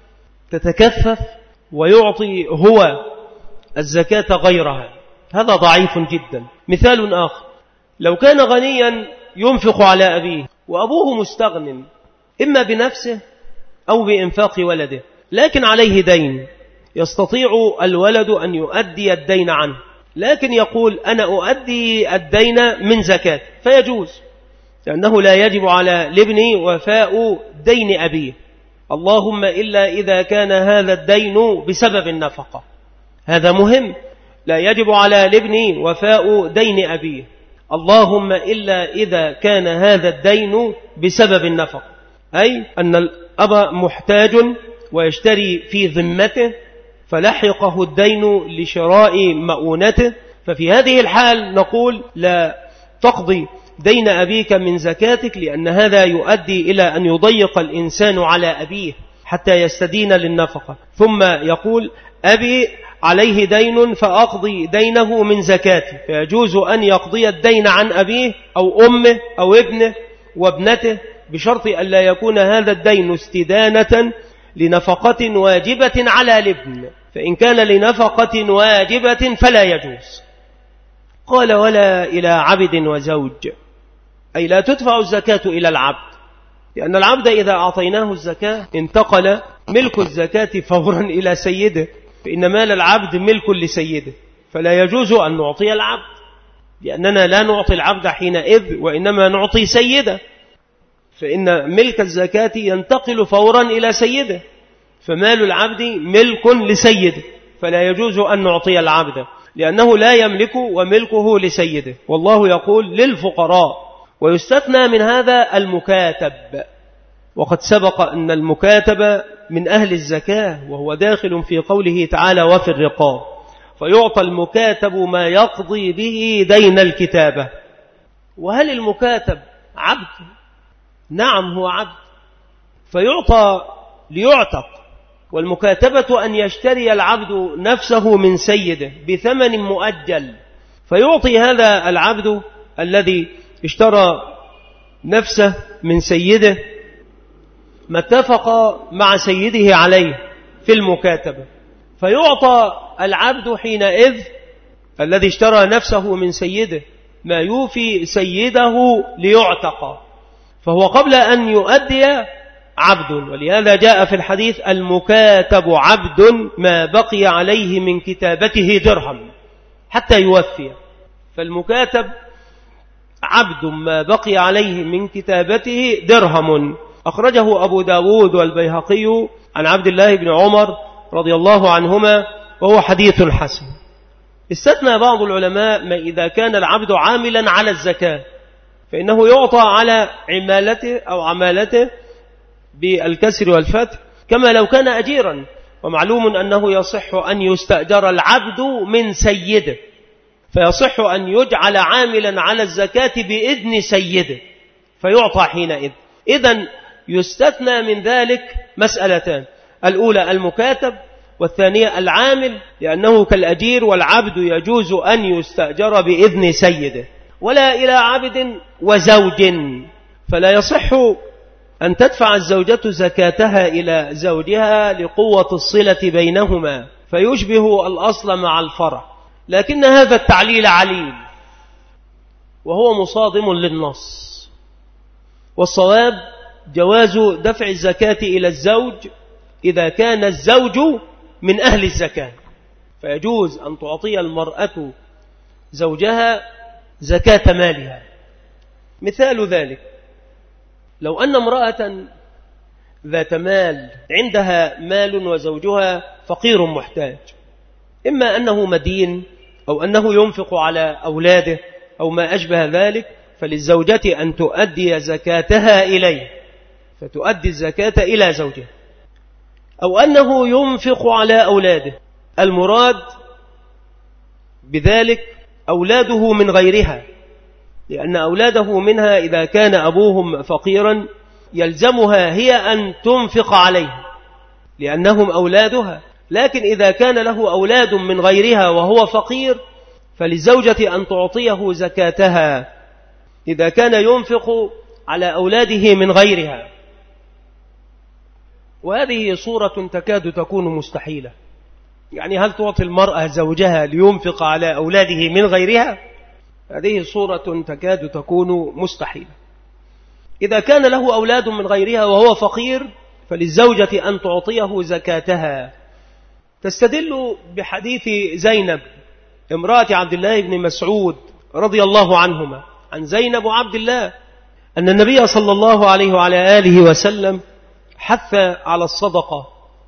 تتكفف ويعطي هو الزكاة غيرها، هذا ضعيف جدا. مثال آخر: لو كان غنيا ينفق على أبيه وأبوه مستغن إما بنفسه أو بإنفاق ولده، لكن عليه دين، يستطيع الولد أن يؤدي الدين عنه، لكن يقول: أنا أؤدي الدين من زكاة، فيجوز، لأنه لا يجب على الابن وفاء دين أبيه، اللهم إلا إذا كان هذا الدين بسبب النفقة، هذا مهم، لا يجب على الابن وفاء دين أبيه، اللهم إلا إذا كان هذا الدين بسبب النفقة، أي أن الأب محتاج ويشتري في ذمته فلحقه الدين لشراء مؤونته، ففي هذه الحال نقول: لا تقضي دين أبيك من زكاتك، لأن هذا يؤدي إلى أن يضيق الإنسان على أبيه حتى يستدين للنفقة، ثم يقول: أبي عليه دين فأقضي دينه من زكاتي، فيجوز أن يقضي الدين عن أبيه أو أمه أو ابنه وابنته، بشرط أن لا يكون هذا الدين استدانة لنفقة واجبة على الابن، فإن كان لنفقة واجبة فلا يجوز. قال: ولا إلى عبد وزوج، أي لا تدفع الزكاة إلى العبد، لأن العبد إذا أعطيناه الزكاة انتقل ملك الزكاة فورا إلى سيده، فإن مال العبد ملك لسيده، فلا يجوز أن نعطي العبد، لأننا لا نعطي العبد حينئذ، وإنما نعطي سيده، فإن ملك الزكاة ينتقل فورا إلى سيده، فمال العبد ملك لسيده، فلا يجوز أن نعطي العبد، لأنه لا يملك وملكه لسيده. والله يقول: للفقراء، ويستثنى من هذا المكاتب، وقد سبق أن المكاتب من أهل الزكاة، وهو داخل في قوله تعالى: وفي الرقاب، فيعطى المكاتب ما يقضي به دين الكتابة. وهل المكاتب عبد؟ نعم، هو عبد، فيعطى ليعتق، والمكاتبة أن يشتري العبد نفسه من سيده بثمن مؤجل، فيعطي هذا العبد الذي اشترى نفسه من سيده ما اتفق مع سيده عليه في المكاتبة، فيعطى العبد حينئذ الذي اشترى نفسه من سيده ما يوفي سيده ليعتق، فهو قبل أن يؤدي عبد. ولهذا جاء في الحديث: المكاتب عبد ما بقي عليه من كتابته درهم حتى يوفي، فالمكاتب عبد ما بقي عليه من كتابته درهم. أخرجه أبو داود والبيهقي عن عبد الله بن عمر رضي الله عنهما، وهو حديث حسن. استثنى بعض العلماء ما إذا كان العبد عاملا على الزكاة، فإنه يعطى على عمالته أو عمالته بالكسر والفتح كما لو كان أجيرا. ومعلوم أنه يصح أن يستأجر العبد من سيده، فيصح أن يجعل عاملا على الزكاة بإذن سيده فيعطى حينئذ. إذن يستثنى من ذلك مسألتان: الأولى المكاتب، والثانية العامل، لأنه كالأجير، والعبد يجوز أن يستأجر بإذن سيده. ولا إلى عبد وزوج، فلا يصح أن تدفع الزوجة زكاتها إلى زوجها لقوة الصلة بينهما فيشبه الأصل مع الفرع، لكن هذا التعليل عليل وهو مصادم للنص. والصواب جواز دفع الزكاة إلى الزوج إذا كان الزوج من أهل الزكاة، فيجوز أن تعطي المرأة زوجها زكاة مالها. مثال ذلك: لو أن امرأة ذات مال عندها مال وزوجها فقير محتاج، إما أنه مدين أو أنه ينفق على أولاده أو ما أشبه ذلك، فللزوجة أن تؤدي زكاتها إليه فتؤدي الزكاة إلى زوجها، أو أنه ينفق على أولاده. المراد بذلك أولاده من غيرها، لأن أولاده منها إذا كان أبوهم فقيرا يلزمها هي أن تنفق عليه لأنهم أولادها، لكن إذا كان له أولاد من غيرها وهو فقير فللزوجة أن تعطيه زكاتها إذا كان ينفق على أولاده من غيرها. وهذه صورة تكاد تكون مستحيلة، يعني هل تعطي المرأة زوجها لينفق على أولاده من غيرها؟ هذه صورة تكاد تكون مستحيلة. إذا كان له أولاد من غيرها وهو فقير فللزوجة أن تعطيه زكاتها. تستدل بحديث زينب امرأة عبد الله بن مسعود رضي الله عنهما عن زينب وعبد الله أن النبي صلى الله عليه وعلى آله وسلم حث على الصدقة،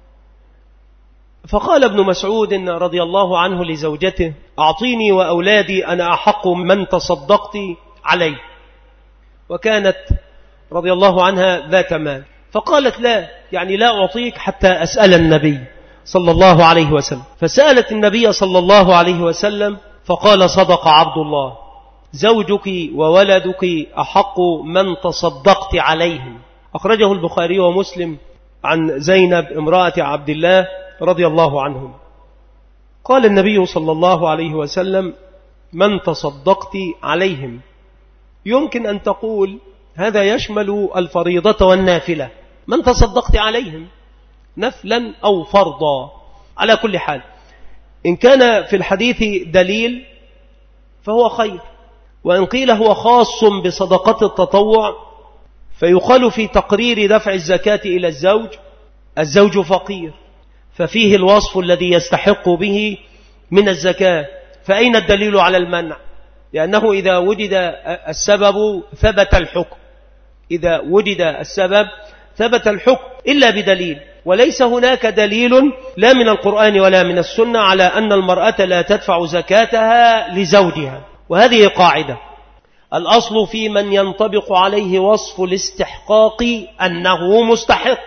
فقال ابن مسعود رضي الله عنه لزوجته: أعطيني وأولادي أنا أحق من تصدقت عليه. وكانت رضي الله عنها ذات مال، فقالت: لا، يعني لا أعطيك حتى أسأل النبي صلى الله عليه وسلم. فسألت النبي صلى الله عليه وسلم فقال: صدق عبد الله، زوجك وولدك أحق من تصدقت عليهم. أخرجه البخاري ومسلم عن زينب امرأة عبد الله رضي الله عنهم. قال النبي صلى الله عليه وسلم: من تصدقت عليهم. يمكن أن تقول هذا يشمل الفريضة والنافلة، من تصدقت عليهم نفلا أو فرضا. على كل حال إن كان في الحديث دليل فهو خير، وإن قيل هو خاص بصدقة التطوع فيقال في تقرير دفع الزكاة إلى الزوج فقير ففيه الوصف الذي يستحق به من الزكاة، فأين الدليل على المنع؟ لأنه إذا وجد السبب ثبت الحكم، إذا وجد السبب ثبت الحكم إلا بدليل، وليس هناك دليل لا من القرآن ولا من السنة على أن المرأة لا تدفع زكاتها لزوجها. وهذه قاعدة: الأصل في من ينطبق عليه وصف الاستحقاق أنه مستحق،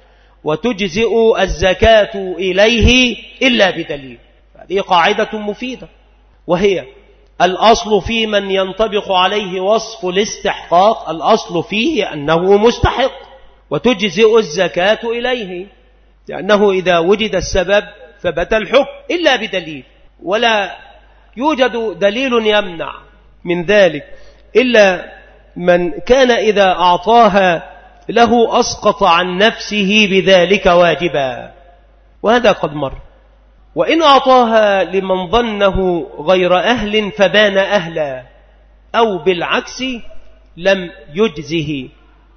وتجزئ الزكاة إليه إلا بدليل. هذه قاعدة مفيدة، وهي الأصل في من ينطبق عليه وصف الاستحقاق الأصل فيه أنه مستحق، وتجزئ الزكاة إليه، لأنه إذا وجد السبب ثبت الحكم إلا بدليل، ولا يوجد دليل يمنع من ذلك إلا من كان إذا أعطاها له أسقط عن نفسه بذلك واجبا، وهذا قد مر. وإن أعطاها لمن ظنه غير أهل فبان أهلا، أو بالعكس لم يجزه.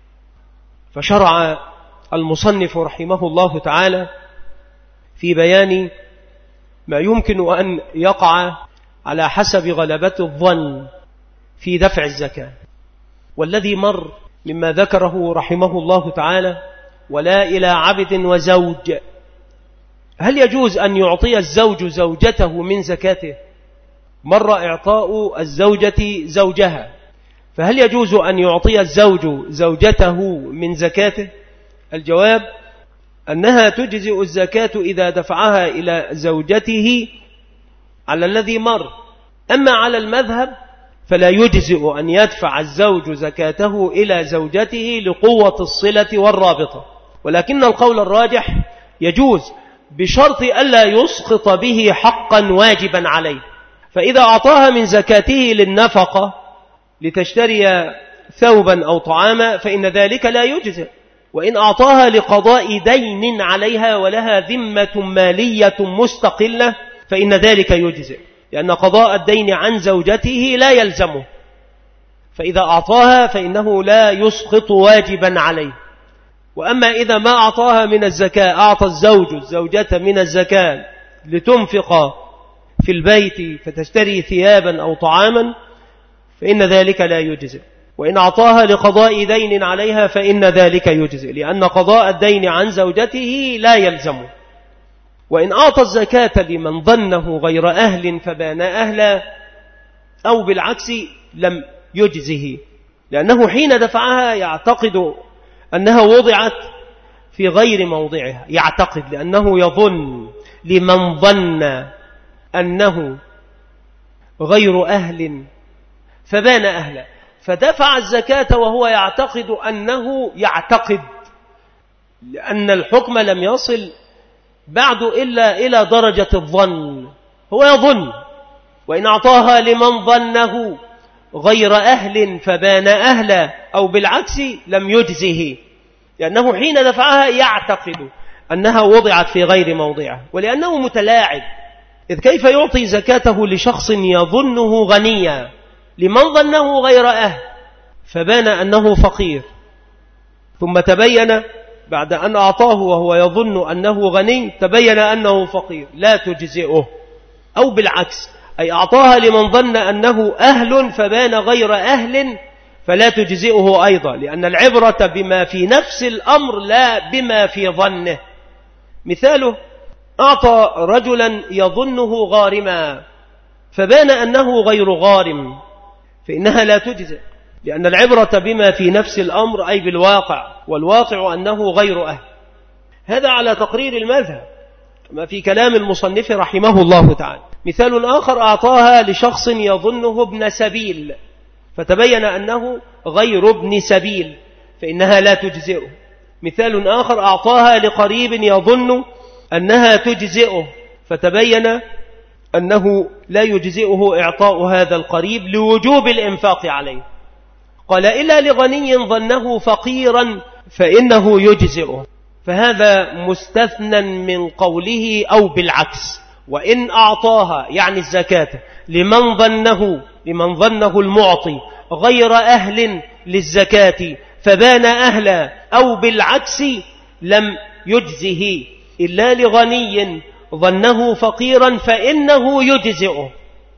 فشرع المصنف رحمه الله تعالى في بيان ما يمكن أن يقع على حسب غلبة الظن في دفع الزكاة. والذي مر مما ذكره رحمه الله تعالى: ولا إلى عبد وزوج، هل يجوز أن يعطي الزوج زوجته من زكاته؟ مر إعطاء الزوجة زوجها، فهل يجوز أن يعطي الزوج زوجته من زكاته؟ الجواب أنها تجزئ الزكاة إذا دفعها إلى زوجته على الذي مر. أما على المذهب فلا يجزئ أن يدفع الزوج زكاته إلى زوجته لقوة الصلة والرابطة، ولكن القول الراجح يجوز بشرط ألا يسقط به حقا واجبا عليه. فإذا أعطاها من زكاته للنفقة لتشتري ثوبا أو طعاما فإن ذلك لا يجزئ، وإن أعطاها لقضاء دين عليها ولها ذمة مالية مستقلة فإن ذلك يجزئ، لأن قضاء الدين عن زوجته لا يلزمه، فإذا أعطاها فإنه لا يسقط واجبا عليه. وأما إذا ما أعطاها من الزكاة، أعطى الزوج الزوجة من الزكاة لتنفق في البيت فتشتري ثيابا أو طعاما فإن ذلك لا يجزئ، وإن أعطاها لقضاء دين عليها فإن ذلك يجزئ، لأن قضاء الدين عن زوجته لا يلزمه. وإن أعطى الزكاة لمن ظنه غير أهل فبان أهلا أو بالعكس لم يجزه، لأنه حين دفعها يعتقد أنها وضعت في غير موضعها، يعتقد لأنه يظن لمن ظن أنه غير أهل فبان أهلا، فدفع الزكاة وهو يعتقد لأن الحكم لم يصل بعد إلا إلى درجة الظن، هو يظن. وإن أعطاها لمن ظنه غير أهل فبان أهلا أو بالعكس لم يجزه، لأنه حين دفعها يعتقد أنها وضعت في غير موضعها، ولأنه متلاعب. إذ كيف يعطي زكاته لشخص يظنه غنيا لمن ظنه غير أهل فبان أنه فقير، ثم تبين بعد أن أعطاه وهو يظن أنه غني تبين أنه فقير، لا تجزئه. أو بالعكس، أي أعطاها لمن ظن أنه أهل فبان غير أهل فلا تجزئه أيضا، لأن العبرة بما في نفس الأمر لا بما في ظنه. مثاله: أعطى رجلا يظنه غارما فبان أنه غير غارم فإنها لا تجزئ، لأن العبرة بما في نفس الأمر أي بالواقع، والواقع أنه غير أهل. هذا على تقرير المذهب كما في كلام المصنف رحمه الله تعالى. مثال آخر: أعطاها لشخص يظنه ابن سبيل فتبين أنه غير ابن سبيل فإنها لا تجزئه. مثال آخر: أعطاها لقريب يظن أنها تجزئه فتبين أنه لا يجزئه إعطاء هذا القريب لوجوب الإنفاق عليه. قال: إلا لغني ظنه فقيرا فإنه يجزئه، فهذا مستثنى من قوله أو بالعكس. وإن أعطاها يعني الزكاة لمن ظنه المعطي غير أهل للزكاة فبان أهلا أو بالعكس لم يجزه، إلا لغني ظنه فقيرا فإنه يجزئه.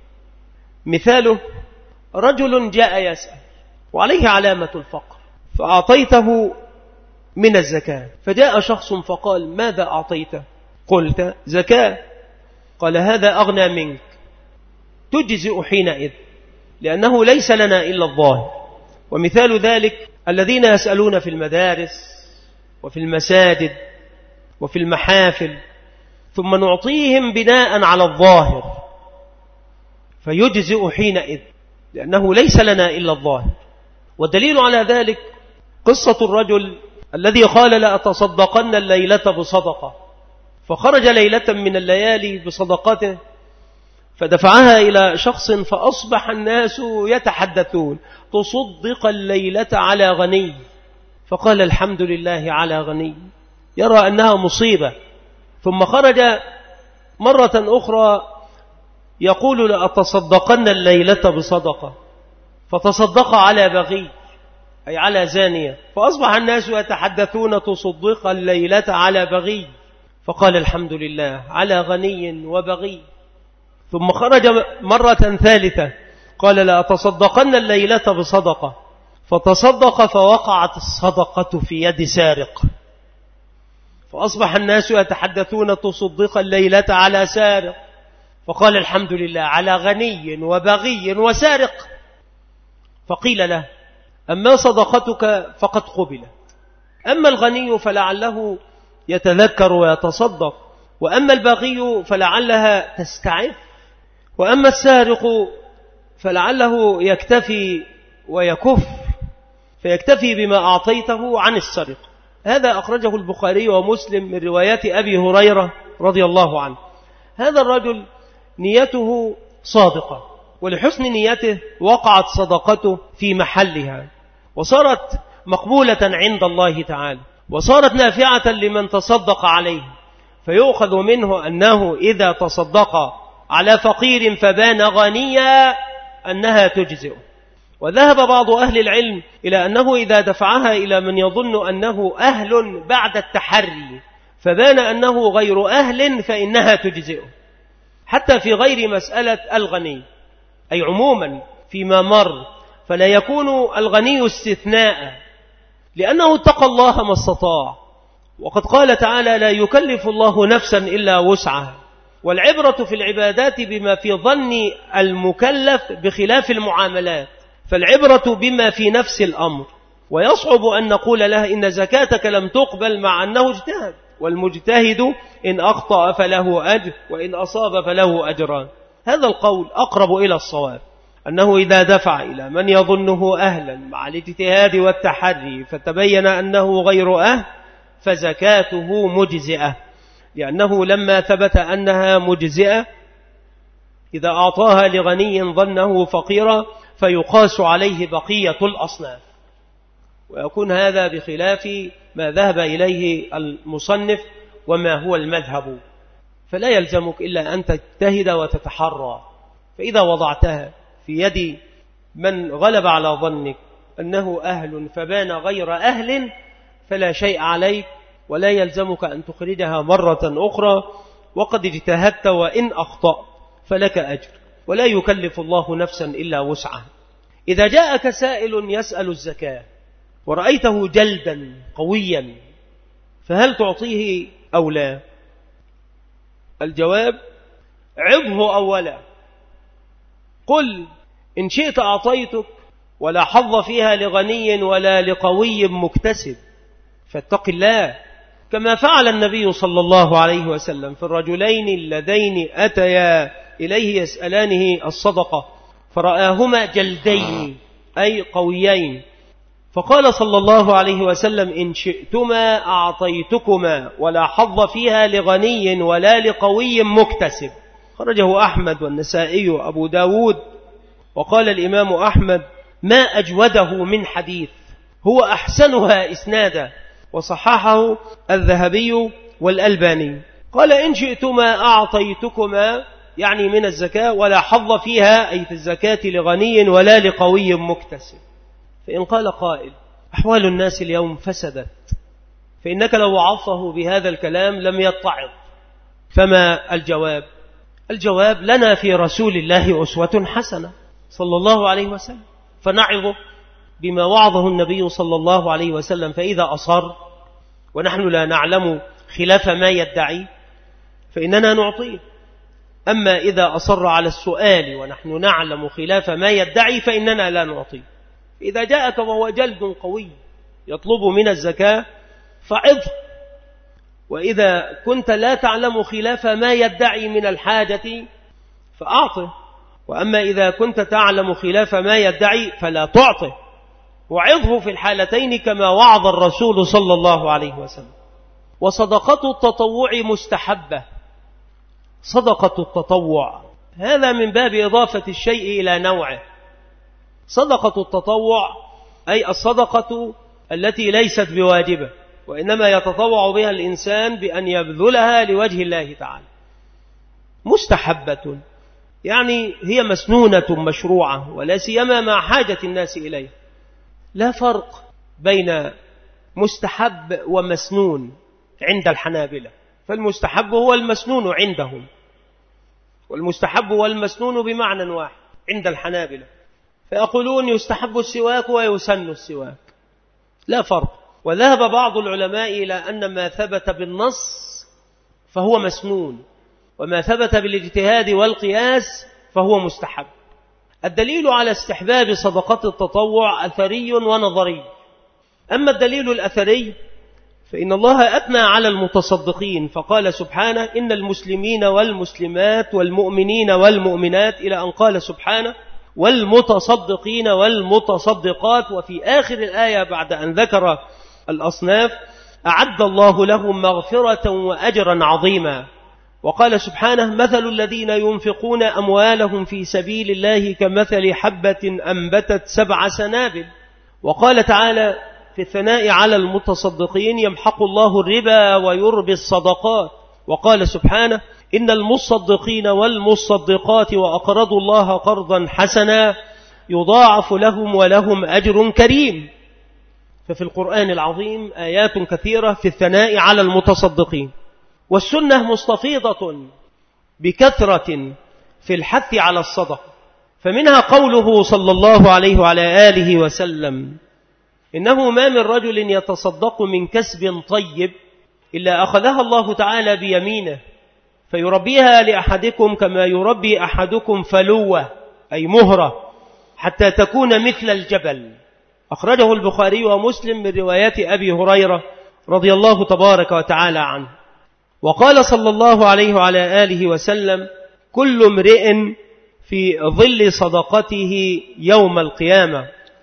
مثاله: رجل جاء يسأل وعليه علامة الفقر فأعطيته من الزكاة، فجاء شخص فقال: ماذا أعطيته؟ قلت: زكاة. قال: هذا أغنى منك، تجزئ حينئذ، لأنه ليس لنا إلا الظاهر. ومثال ذلك الذين يسألون في المدارس وفي المساجد وفي المحافل ثم نعطيهم بناء على الظاهر فيجزئ حينئذ، لأنه ليس لنا إلا الظاهر. والدليل على ذلك قصة الرجل الذي قال: لأتصدقن الليلة بصدقة، فخرج ليلة من الليالي بصدقته فدفعها إلى شخص فأصبح الناس يتحدثون: تصدق الليلة على غني، فقال: الحمد لله على غني، يرى أنها مصيبة. ثم خرج مرة أخرى يقول: لأتصدقن الليلة بصدقة، فتصدق على بغي أي على زانية، فأصبح الناس يتحدثون: تصدق الليلة على بغي، فقال: الحمد لله على غني وبغي. ثم خرج مرة ثالثة قال: لأتصدقن الليلة بصدقة، فتصدق فوقعت الصدقة في يد سارق، فأصبح الناس يتحدثون تصدق الليلة على سارق، فقال الحمد لله على غني وبغي وسارق. فقيل له أما صدقتك فقد قبلت، أما الغني فلعله يتذكر ويتصدق، وأما البغي فلعلها تستعف، وأما السارق فلعله يكتفي ويكف فيكتفي بما أعطيته عن السرقة. هذا أخرجه البخاري ومسلم من روايات أبي هريرة رضي الله عنه. هذا الرجل نيته صادقة، ولحسن نيته وقعت صدقته في محلها، وصارت مقبولة عند الله تعالى، وصارت نافعة لمن تصدق عليه، فيؤخذ منه أنه إذا تصدق على فقير فبان غنيا أنها تجزئه. وذهب بعض أهل العلم إلى أنه إذا دفعها إلى من يظن أنه أهل بعد التحري فبان أنه غير أهل فإنها تجزئه، حتى في غير مسألة الغني، أي عموما فيما مر، فلا يكون الغني استثناء، لأنه اتقى الله ما استطاع، وقد قال تعالى لا يكلف الله نفسا إلا وسعها. والعبرة في العبادات بما في ظن المكلف بخلاف المعاملات، فالعبرة بما في نفس الأمر، ويصعب أن نقول له إن زكاتك لم تقبل مع أنه اجتهد، والمجتهد إن أخطأ فله أجر وإن أصاب فله أجران. هذا القول أقرب إلى الصواب، أنه إذا دفع إلى من يظنه أهلا مع الاجتهاد والتحري فتبين أنه غير أهل فزكاته مجزئة، لأنه لما ثبت أنها مجزئة إذا أعطاها لغني ظنه فقيرا فيقاس عليه بقية الأصناف، ويكون هذا بخلاف ما ذهب إليه المصنف وما هو المذهب. فلا يلزمك إلا أن تجتهد وتتحرى، فإذا وضعتها في يد من غلب على ظنك أنه أهل فبان غير أهل فلا شيء عليك، ولا يلزمك أن تخرجها مرة أخرى، وقد اجتهدت وإن أخطأت فلك أجر، ولا يكلف الله نفسا إلا وسعها. إذا جاءك سائل يسأل الزكاة ورأيته جلدا قويا فهل تعطيه أو لا؟ الجواب عظه أولا، قل إن شئت أعطيتك، ولا حظ فيها لغني ولا لقوي مكتسب، فاتق الله، كما فعل النبي صلى الله عليه وسلم في الرجلين اللذين أتيا إليه يسألانه الصدقة فرآهما جلدين أي قويين، فقال صلى الله عليه وسلم إن شئتما أعطيتكما، ولا حظ فيها لغني ولا لقوي مكتسب. خرجه أحمد والنسائي وأبو داود. وقال الإمام أحمد ما أجوده من حديث، هو أحسنها إسنادا، وصححه الذهبي والألباني. قال إن شئتما أعطيتكما يعني من الزكاة، ولا حظ فيها أي في الزكاة لغني ولا لقوي مكتسب. فإن قال قائل أحوال الناس اليوم فسدت، فإنك لو وعظته بهذا الكلام لم يتعظ، فما الجواب؟ الجواب لنا في رسول الله أسوة حسنة صلى الله عليه وسلم، فنعظه بما وعظه النبي صلى الله عليه وسلم، فإذا أصر ونحن لا نعلم خلاف ما يدعي فإننا نعطيه، أما إذا أصر على السؤال ونحن نعلم خلاف ما يدعي فإننا لا نعطيه. إذا جاءك وهو جلد قوي يطلب من الزكاة فعظ، وإذا كنت لا تعلم خلاف ما يدعي من الحاجة فأعطه، وأما إذا كنت تعلم خلاف ما يدعي فلا تعطه، وعظه في الحالتين كما وعظ الرسول صلى الله عليه وسلم. وصدقة التطوع مستحبة. صدقة التطوع هذا من باب إضافة الشيء إلى نوعه. صدقة التطوع أي الصدقة التي ليست بواجبة، وإنما يتطوع بها الإنسان بأن يبذلها لوجه الله تعالى. مستحبة يعني هي مسنونة مشروعة، ولا سيما مع حاجة الناس إليه. لا فرق بين مستحب ومسنون عند الحنابلة، فالمستحب هو المسنون عندهم، والمستحب والمسنون بمعنى واحد عند الحنابلة، فيقولون يستحب السواك ويسن السواك، لا فرق. وذهب بعض العلماء إلى أن ما ثبت بالنص فهو مسنون، وما ثبت بالاجتهاد والقياس فهو مستحب. الدليل على استحباب صدقات التطوع أثري ونظري. أما الدليل الأثري فإن الله أثنى على المتصدقين فقال سبحانه: إن المسلمين والمسلمات والمؤمنين والمؤمنات، إلى أن قال سبحانه: والمتصدقين والمتصدقات. وفي آخر الآية بعد أن ذكر الأصناف: أعد الله لهم مغفرة وأجرا عظيما. وقال سبحانه: مثل الذين ينفقون أموالهم في سبيل الله كمثل حبة أنبتت 7 سنابل. وقال تعالى في الثناء على المتصدقين: يمحق الله الربا ويربي الصدقات. وقال سبحانه: إن المصدقين والمصدقات وأقرضوا الله قرضا حسنا يضاعف لهم ولهم أجر كريم. ففي القرآن العظيم آيات كثيرة في الثناء على المتصدقين، والسنة مستفيضة بكثرة في الحث على الصدقة. فمنها قوله صلى الله عليه وعلى آله وسلم: إنه ما من رجل يتصدق من كسب طيب إلا أخذها الله تعالى بيمينه فيربيها لأحدكم كما يربي أحدكم فلوة، أي مهرة، حتى تكون مثل الجبل. أخرجه البخاري ومسلم من روايات أبي هريرة رضي الله تبارك وتعالى عنه. وقال صلى الله عليه وعلى آله وسلم: كل امرئ في ظل صدقته يوم القيامة.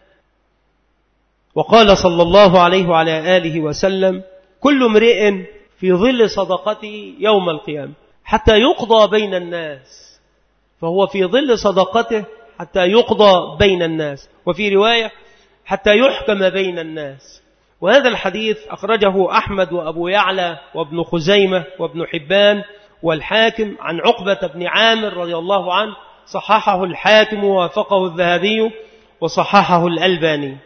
وقال صلى الله عليه وعلى آله وسلم: كل امرئ في ظل صدقته يوم القيامة حتى يقضى بين الناس. فهو في ظل صدقته حتى يقضى بين الناس، وفي رواية حتى يحكم بين الناس. وهذا الحديث أخرجه أحمد وأبو يعلى وابن خزيمة وابن حبان والحاكم عن عقبة بن عامر رضي الله عنه، صححه الحاكم ووافقه الذهبي وصححه الألباني.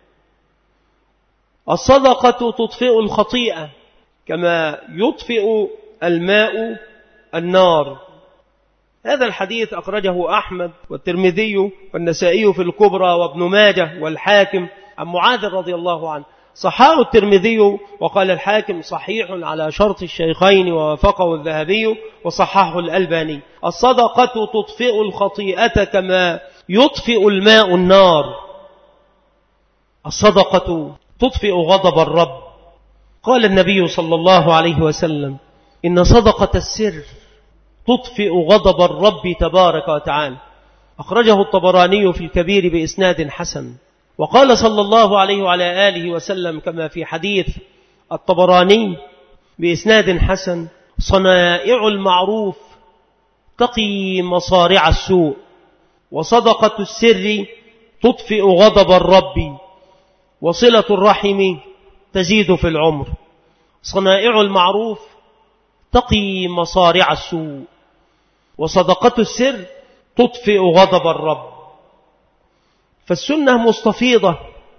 الصدقة تطفئ الخطيئة كما يطفئ الماء النار. هذا الحديث أخرجه أحمد والترمذي والنسائي في الكبرى وابن ماجه والحاكم عن معاذ رضي الله عنه. صححه الترمذي وقال الحاكم صحيح على شرط الشيخين ووافقه الذهبي وصححه الألباني. الصدقة تطفئ الخطيئة كما يطفئ الماء النار. الصدقة تطفئ غضب الرب. قال النبي صلى الله عليه وسلم: إن صدقة السر تطفئ غضب الرب تبارك وتعالى. أخرجه الطبراني في الكبير بإسناد حسن. وقال صلى الله عليه وعلى آله وسلم كما في حديث الطبراني بإسناد حسن: صنائع المعروف تقي مصارع السوء، وصدقة السر تطفئ غضب الرب، وصلة الرحم تزيد في العمر. صنائع المعروف تقي مصارع السوء، وصدقة السر تطفئ غضب الرب. فالسنة مستفيضة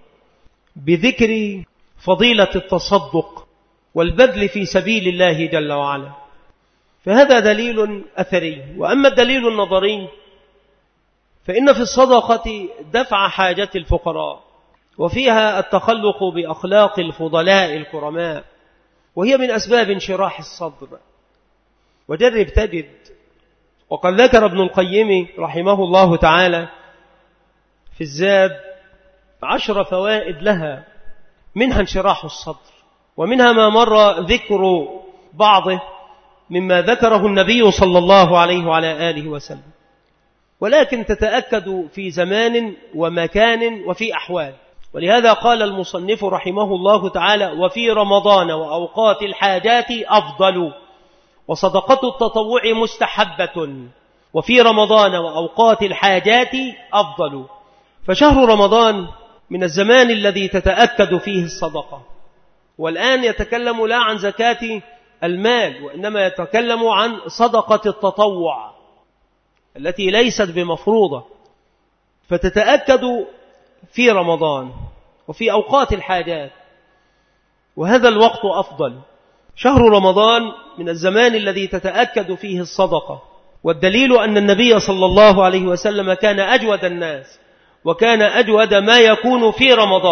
بذكر فضيلة التصدق والبذل في سبيل الله جل وعلا. فهذا دليل أثري. وأما الدليل النظري فإن في الصدقة دفع حاجة الفقراء، وفيها التخلق بأخلاق الفضلاء الكرماء، وهي من أسباب انشراح الصدر. وجرب تجد. وقد ذكر ابن القيم رحمه الله تعالى في الزاد 10 فوائد لها، منها انشراح الصدر، ومنها ما مر ذكر بعضه مما ذكره النبي صلى الله عليه وعلى آله وسلم. ولكن تتأكد في زمان ومكان وفي أحوال. ولهذا قال المصنف رحمه الله تعالى: وفي رمضان وأوقات الحاجات أفضل، وصدقة التطوع مستحبة، وفي رمضان وأوقات الحاجات أفضل. فشهر رمضان من الزمان الذي تتأكد فيه الصدقة. والآن يتكلم لا عن زكاة المال، وإنما يتكلم عن صدقة التطوع التي ليست بمفروضة، فتتأكد في رمضان وفي أوقات الحاجات، وهذا الوقت أفضل. شهر رمضان من الزمان الذي تتأكد فيه الصدقة، والدليل أن النبي صلى الله عليه وسلم كان أجود الناس، وكان أجود ما يكون في رمضان،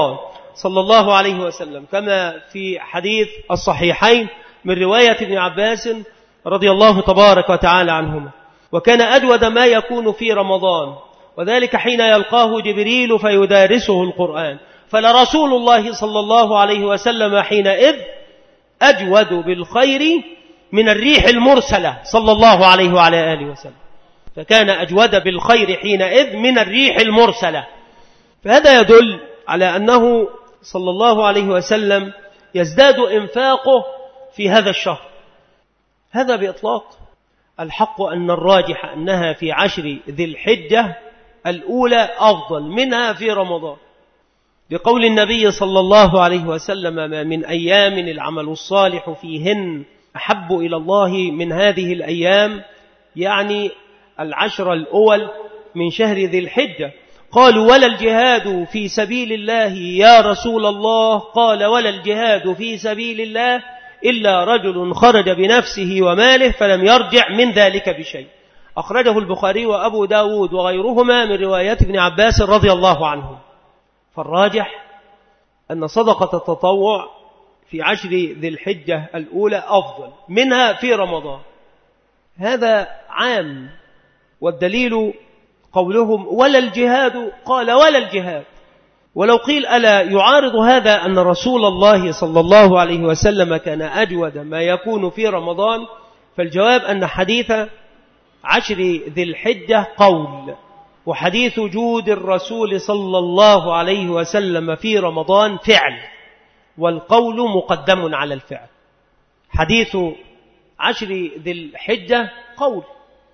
صلى الله عليه وسلم كما في حديث الصحيحين من رواية ابن عباس رضي الله تبارك وتعالى عنهما: وكان أجود ما يكون في رمضان، وذلك حين يلقاه جبريل فيدارسه القرآن، فلرسول الله صلى الله عليه وسلم حينئذ أجود بالخير من الريح المرسلة صلى الله عليه وعلى آله وسلم. فكان أجود بالخير حينئذ من الريح المرسلة. فهذا يدل على أنه صلى الله عليه وسلم يزداد إنفاقه في هذا الشهر. هذا بإطلاق. الحق أن الراجح أنها في 10 ذي الحجة الأولى أفضل منها في رمضان، بقول النبي صلى الله عليه وسلم: ما من أيام العمل الصالح فيهن أحب إلى الله من هذه الأيام، يعني 10 الأول من شهر ذي الحجة. قالوا: ولا الجهاد في سبيل الله يا رسول الله؟ قال: ولا الجهاد في سبيل الله إلا رجل خرج بنفسه وماله فلم يرجع من ذلك بشيء. أخرجه البخاري وأبو داود وغيرهما من روايات ابن عباس رضي الله عنه. فالراجح أن صدقة التطوع في 10 ذي الحجة الأولى أفضل منها في رمضان. هذا عام، والدليل قولهم: ولا الجهاد. قال: ولا الجهاد. ولو قيل ألا يعارض هذا أن رسول الله صلى الله عليه وسلم كان أجود ما يكون في رمضان؟ فالجواب أن حديث 10 ذي الحجة قول، وحديث جود الرسول صلى الله عليه وسلم في رمضان فعل، والقول مقدم على الفعل. حديث 10 ذي الحجة قول،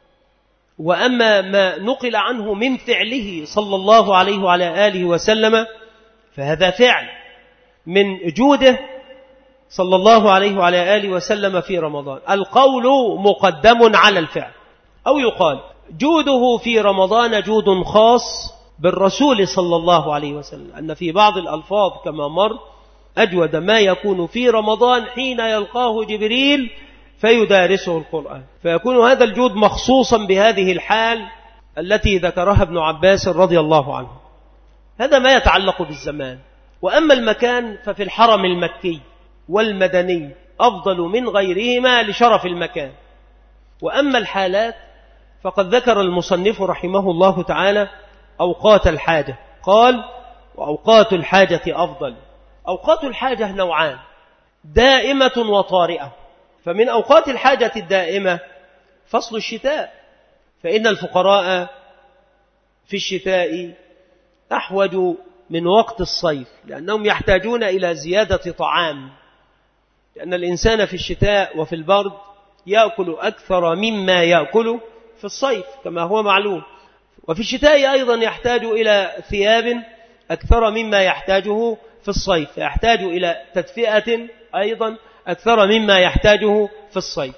وأما ما نقل عنه من فعله صلى الله عليه وعلى آله وسلم فهذا فعل من جوده صلى الله عليه وعلى آله وسلم في رمضان. القول مقدم على الفعل. أو يقال جوده في رمضان جود خاص بالرسول صلى الله عليه وسلم، أن في بعض الألفاظ كما مر: أجود ما يكون في رمضان حين يلقاه جبريل فيدارسه القرآن، فيكون هذا الجود مخصوصا بهذه الحال التي ذكرها ابن عباس رضي الله عنه. هذا ما يتعلق بالزمان. وأما المكان ففي الحرم المكي والمدني أفضل من غيرهما لشرف المكان. وأما الحالات فقد ذكر المصنف رحمه الله تعالى أوقات الحاجة. قال: وأوقات الحاجة أفضل. أوقات الحاجة نوعان: دائمة وطارئة. فمن أوقات الحاجة الدائمة فصل الشتاء، فإن الفقراء في الشتاء أحوج من وقت الصيف، لأنهم يحتاجون إلى زيادة طعام، لأن الإنسان في الشتاء وفي البرد يأكل أكثر مما يأكل في الصيف كما هو معلوم. وفي الشتاء أيضا يحتاج إلى ثياب أكثر مما يحتاجه في الصيف، فيحتاج إلى تدفئة أيضا أكثر مما يحتاجه في الصيف.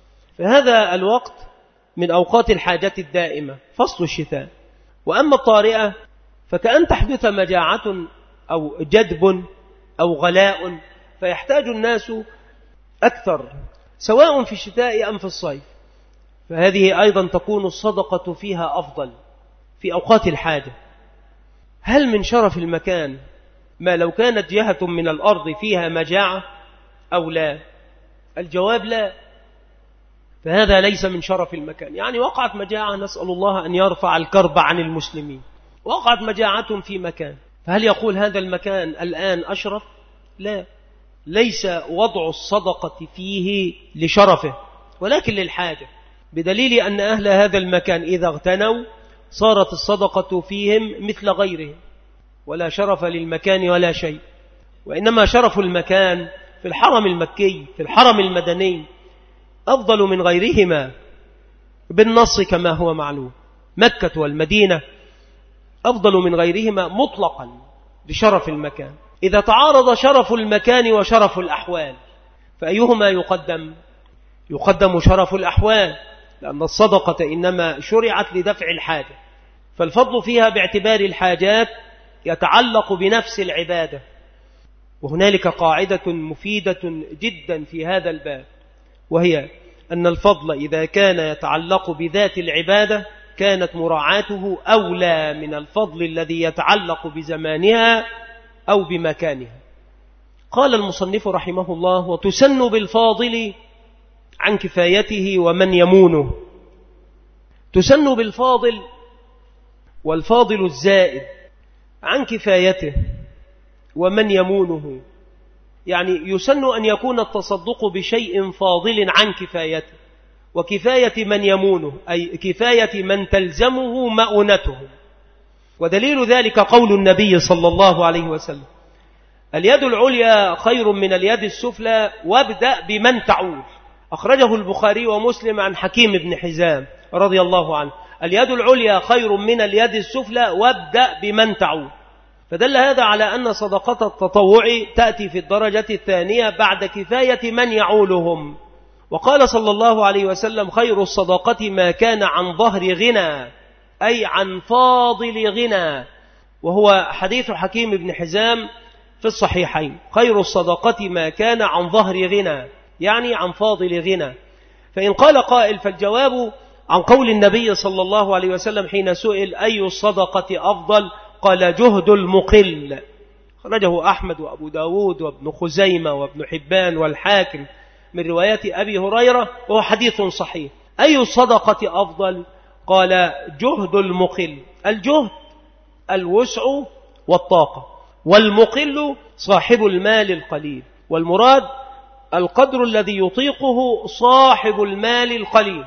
فهذا الوقت من أوقات الحاجة الدائمة فصل الشتاء. وأما الطارئة فكأن تحدث مجاعة أو جدب أو غلاء، فيحتاج الناس أكثر سواء في الشتاء أم في الصيف، فهذه أيضا تكون الصدقة فيها أفضل في أوقات الحاجة. هل من شرف المكان ما لو كانت جهة من الأرض فيها مجاعة أو لا؟ الجواب لا. فهذا ليس من شرف المكان. يعني وقعت مجاعة، نسأل الله أن يرفع الكرب عن المسلمين، وقعت مجاعة في مكان، فهل يقول هذا المكان الآن أشرف؟ لا، ليس وضع الصدقة فيه لشرفه ولكن للحاجة، بدليل أن أهل هذا المكان إذا اغتنوا صارت الصدقة فيهم مثل غيرهم، ولا شرف للمكان ولا شيء. وإنما شرف المكان في الحرم المكي في الحرم المدني أفضل من غيرهما بالنص كما هو معلوم. مكة والمدينة أفضل من غيرهما مطلقا بشرف المكان. إذا تعارض شرف المكان وشرف الأحوال فأيهما يقدم؟ يقدم شرف الأحوال، لأن الصدقة إنما شرعت لدفع الحاجة، فالفضل فيها باعتبار الحاجات يتعلق بنفس العبادة. وهنالك قاعدة مفيدة جدا في هذا الباب، وهي أن الفضل إذا كان يتعلق بذات العبادة كانت مراعاته أولى من الفضل الذي يتعلق بزمانها أو بمكانها. قال المصنف رحمه الله: وتسن بالفاضل عن كفايته ومن يمونه. تسن بالفاضل، والفاضل الزائد، عن كفايته ومن يمونه، يعني يسن أن يكون التصدق بشيء فاضل عن كفايته وكفاية من يمونه، أي كفاية من تلزمه مؤونته. ودليل ذلك قول النبي صلى الله عليه وسلم: اليد العليا خير من اليد السفلى وابدأ بمن تعول. أخرجه البخاري ومسلم عن حكيم بن حزام رضي الله عنه: اليد العليا خير من اليد السفلى وابدأ بمن تعول. فدل هذا على أن صدقة التطوع تأتي في الدرجة الثانية بعد كفاية من يعولهم. وقال صلى الله عليه وسلم: خير الصدقة ما كان عن ظهر غنى، أي عن فاضل غنى، وهو حديث حكيم بن حزام في الصحيحين: خير الصدقة ما كان عن ظهر غنى، يعني عن فاضل غنى. فإن قال قائل فالجواب عن قول النبي صلى الله عليه وسلم حين سئل أي الصدقة أفضل قال: جهد المقل. خرجه أحمد وأبو داود وابن خزيمة وابن حبان والحاكم من رواية أبي هريرة، وهو حديث صحيح. أي الصدقة أفضل؟ قال: جهد المقل. الجهد الوسع والطاقة، والمقل صاحب المال القليل، والمراد القدر الذي يطيقه صاحب المال القليل.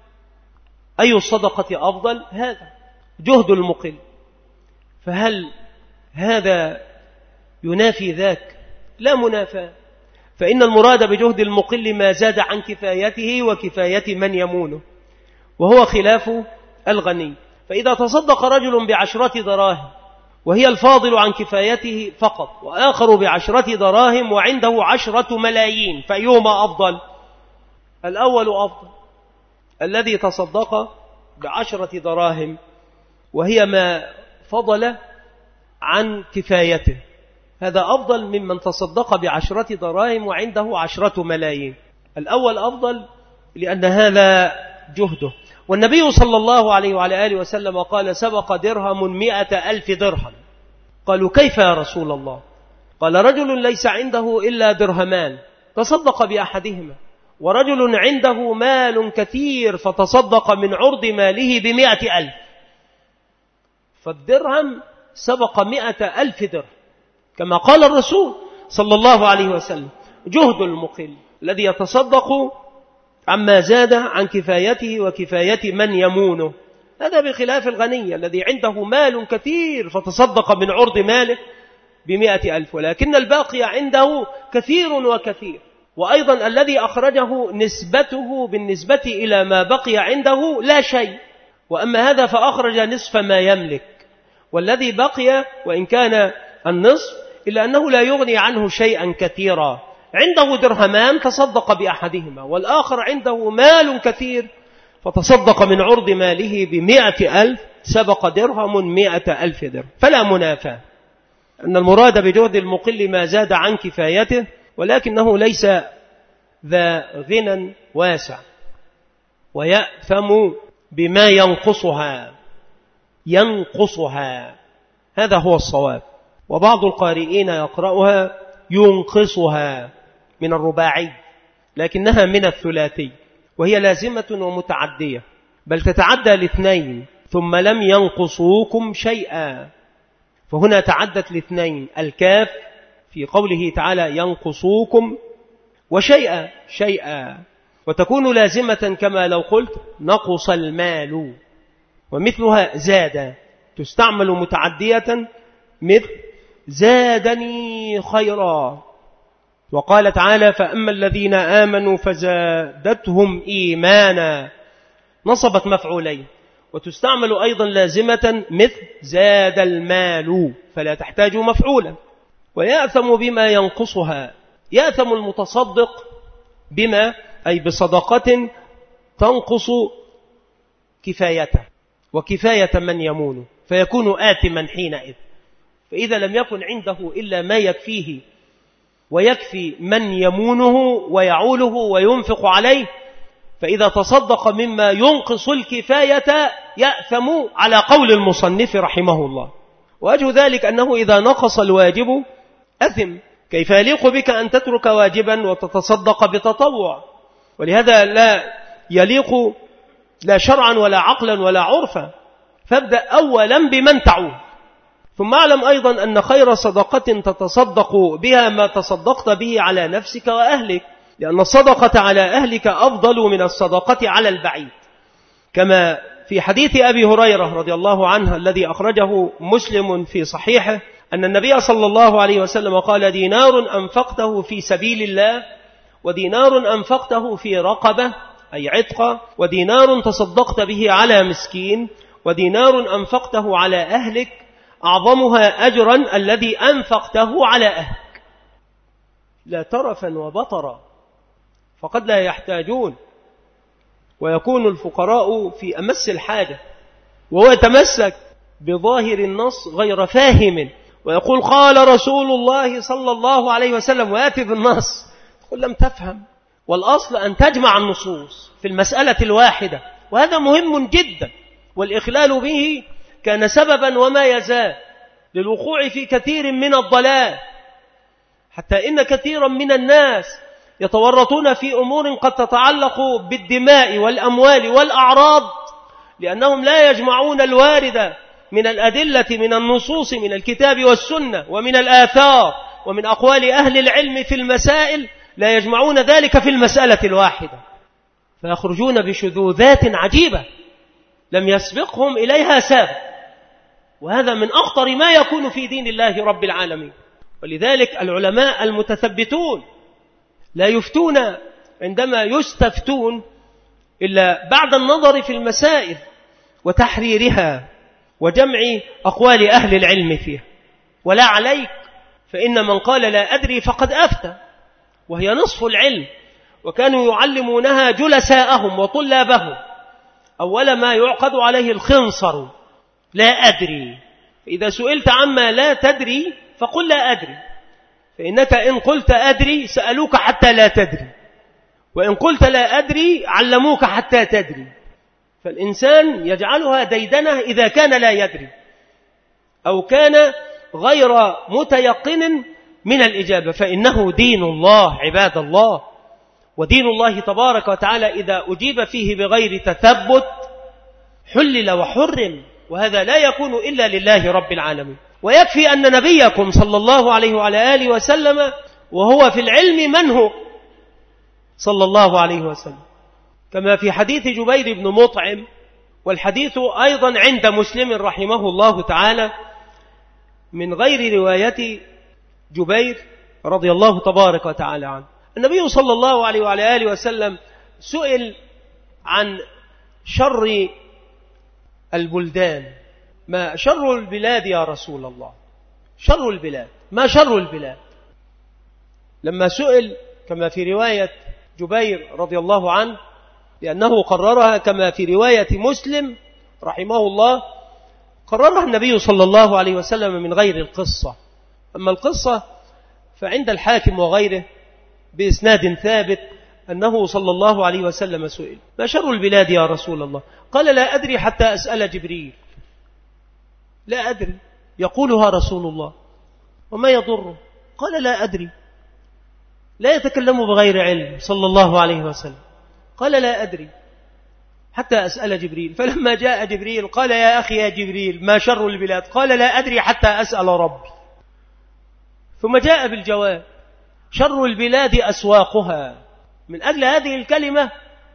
أي الصدقة أفضل؟ هذا جهد المقل. فهل هذا ينافي ذاك؟ لا منافاة، فإن المراد بجهد المقل ما زاد عن كفايته وكفاية من يمونه، وهو خلاف الغني. فإذا تصدق رجل ب10 دراهم وهي الفاضل عن كفايته فقط، وآخر ب10 دراهم وعنده 10 ملايين، فأيهما أفضل؟ الأول أفضل، الذي تصدق ب10 دراهم وهي ما فضل عن كفايته، هذا أفضل ممن تصدق ب10 دراهم وعنده 10 ملايين. الأول أفضل لأن هذا جهده. والنبي صلى الله عليه وعلى آله وسلم قال: سبق درهم 100,000 درهم. قالوا: كيف يا رسول الله؟ قال: رجل ليس عنده إلا درهمان تصدق بأحدهما، ورجل عنده مال كثير فتصدق من عرض ماله ب100,000. فالدرهم سبق 100,000 درهم، كما قال الرسول صلى الله عليه وسلم: جهد المقل الذي يتصدق عما زاد عن كفايته وكفاية من يمونه. هذا بخلاف الغني الذي عنده مال كثير فتصدق من عرض ماله ب100,000، ولكن الباقي عنده كثير وكثير. وأيضا الذي أخرجه نسبته بالنسبة إلى ما بقي عنده لا شيء، وأما هذا فأخرج نصف ما يملك، والذي بقي وإن كان النصف إلا أنه لا يغني عنه شيئا كثيرا. عنده درهمان تصدق بأحدهما، والآخر عنده مال كثير فتصدق من عرض ماله ب100,000، سبق درهم 100,000 درهم. فلا منافاة، أن المراد بجهد المقل ما زاد عن كفايته، ولكنه ليس ذا غنى واسع، ويأثم بما ينقصها. هذا هو الصواب. وبعض القارئين يقرأها ينقصها من الرباعي، لكنها من الثلاثي، وهي لازمة ومتعدية، بل تتعدى ل2: ثم لم ينقصوكم شيئا، فهنا تعدت ل2: الكاف في قوله تعالى ينقصوكم، وشيئا، وتكون لازمة كما لو قلت نقص المال. ومثلها زاد تستعمل متعدية، مثل زادني خيرا. وقال تعالى: فأما الذين آمنوا فزادتهم إيمانا، نصبت مفعولين. وتستعمل أيضا لازمة مثل زاد المال، فلا تحتاج مفعولا. ويأثم بما ينقصها، يأثم المتصدق بما أي بصدقة تنقص كفايته وكفاية من يمونه، فيكون آثما حينئذ. فإذا لم يكن عنده إلا ما يكفيه ويكفي من يمونه ويعوله وينفق عليه، فإذا تصدق مما ينقص الكفاية يأثم على قول المصنف رحمه الله. ووجه ذلك أنه إذا نقص الواجب أثم، كيف يليق بك أن تترك واجبا وتتصدق بتطوع؟ ولهذا لا يليق لا شرعا ولا عقلا ولا عرفا. فابدأ أولا بمن تعول، ثم اعلم أيضا أن خير صدقة تتصدق بها ما تصدقت به على نفسك وأهلك، لأن الصدقة على أهلك أفضل من الصدقة على البعيد، كما في حديث أبي هريرة رضي الله عنه الذي أخرجه مسلم في صحيحه أن النبي صلى الله عليه وسلم قال: دينار أنفقته في سبيل الله، ودينار أنفقته في رقبة أي عتق، ودينار تصدقت به على مسكين، ودينار أنفقته على أهلك، أعظمها أجرا الذي أنفقته على أهلك. لا ترفا وبطرا، فقد لا يحتاجون، ويكون الفقراء في أمس الحاجة، وهو يتمسك بظاهر النص غير فاهم، ويقول قال رسول الله صلى الله عليه وسلم ويأتي بالنص، تقول لم تفهم. والأصل أن تجمع النصوص في المسألة الواحدة، وهذا مهم جدا، والإخلال به كان سببا وما يزال للوقوع في كثير من الضلال، حتى إن كثيرا من الناس يتورطون في أمور قد تتعلق بالدماء والأموال والأعراض، لأنهم لا يجمعون الوارد من الأدلة من النصوص من الكتاب والسنة ومن الآثار ومن أقوال أهل العلم في المسائل، لا يجمعون ذلك في المسألة الواحدة، فيخرجون بشذوذات عجيبة لم يسبقهم إليها سابق، وهذا من أخطر ما يكون في دين الله رب العالمين. ولذلك العلماء المتثبتون لا يفتون عندما يستفتون إلا بعد النظر في المسائل وتحريرها وجمع أقوال أهل العلم فيها. ولا عليك، فإن من قال لا أدري فقد أفتى، وهي نصف العلم، وكانوا يعلمونها جلساءهم وطلابهم. أول ما يعقد عليه الخنصر لا أدري، فإذا سئلت عما لا تدري فقل لا أدري، فإنك إن قلت أدري سألوك حتى لا تدري، وإن قلت لا أدري علموك حتى تدري. فالإنسان يجعلها ديدنة إذا كان لا يدري أو كان غير متيقن من الإجابة، فإنه دين الله عباد الله. ودين الله تبارك وتعالى إذا أجيب فيه بغير تثبت حلل وحرم، وهذا لا يكون إلا لله رب العالمين. ويكفي أن نبيكم صلى الله عليه وعلى آله وسلم وهو في العلم منه صلى الله عليه وسلم، كما في حديث جبير بن مطعم، والحديث أيضا عند مسلم رحمه الله تعالى من غير رواية جبير رضي الله تبارك وتعالى عنه. النبي صلى الله عليه وعلى آله وسلم سئل عن شر البلدان، ما شر البلاد يا رسول الله؟ شر البلاد، ما شر البلاد؟ لما سئل كما في رواية جبير رضي الله عنه، لأنه قررها كما في رواية مسلم رحمه الله، قررها النبي صلى الله عليه وسلم من غير القصة. أما القصة فعند الحاكم وغيره بإسناد ثابت أنه صلى الله عليه وسلم سئل ما شر البلاد يا رسول الله؟ قال لا أدري حتى أسأل جبريل. لا أدري، يقولها رسول الله وما يضره؟ قال لا أدري، لا يتكلم بغير علم صلى الله عليه وسلم. قال لا أدري حتى أسأل جبريل. فلما جاء جبريل قال يا أخي يا جبريل ما شر البلاد؟ قال لا أدري حتى أسأل ربي. ثم جاء بالجواب شر البلاد أسواقها. من أجل هذه الكلمة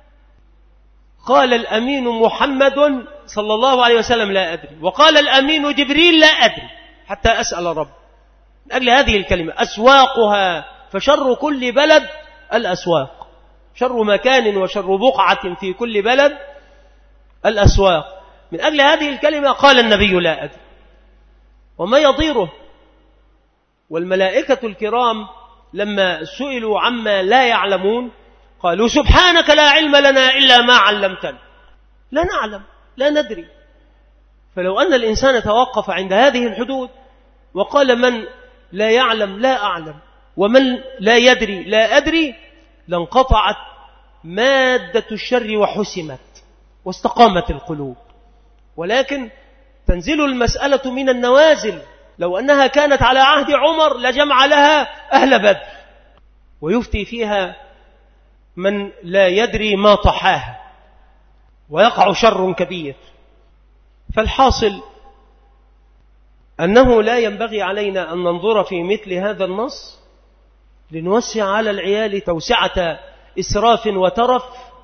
قال الأمين محمد صلى الله عليه وسلم لا أدري، وقال الأمين جبريل لا أدري حتى أسأل رب. من أجل هذه الكلمة أسواقها، فشر كل بلد الأسواق، شر مكان وشر بقعة في كل بلد الأسواق. من أجل هذه الكلمة قال النبي لا أدري، وما يضيره. والملائكة الكرام لما سئلوا عما لا يعلمون قالوا سبحانك لا علم لنا إلا ما علمتنا، لا نعلم لا ندري. فلو أن الإنسان توقف عند هذه الحدود وقال من لا يعلم لا أعلم ومن لا يدري لا أدري، لانقطعت مادة الشر وحسمت واستقامت القلوب. ولكن تنزل المسألة من النوازل. لو أنها كانت على عهد عمر لجمع لها أهل بدر، ويفتي فيها من لا يدري ما طحاها، ويقع شر كبير. فالحاصل أنه لا ينبغي علينا أن ننظر في مثل هذا النص لنوسع على العيال توسعة إسراف وترف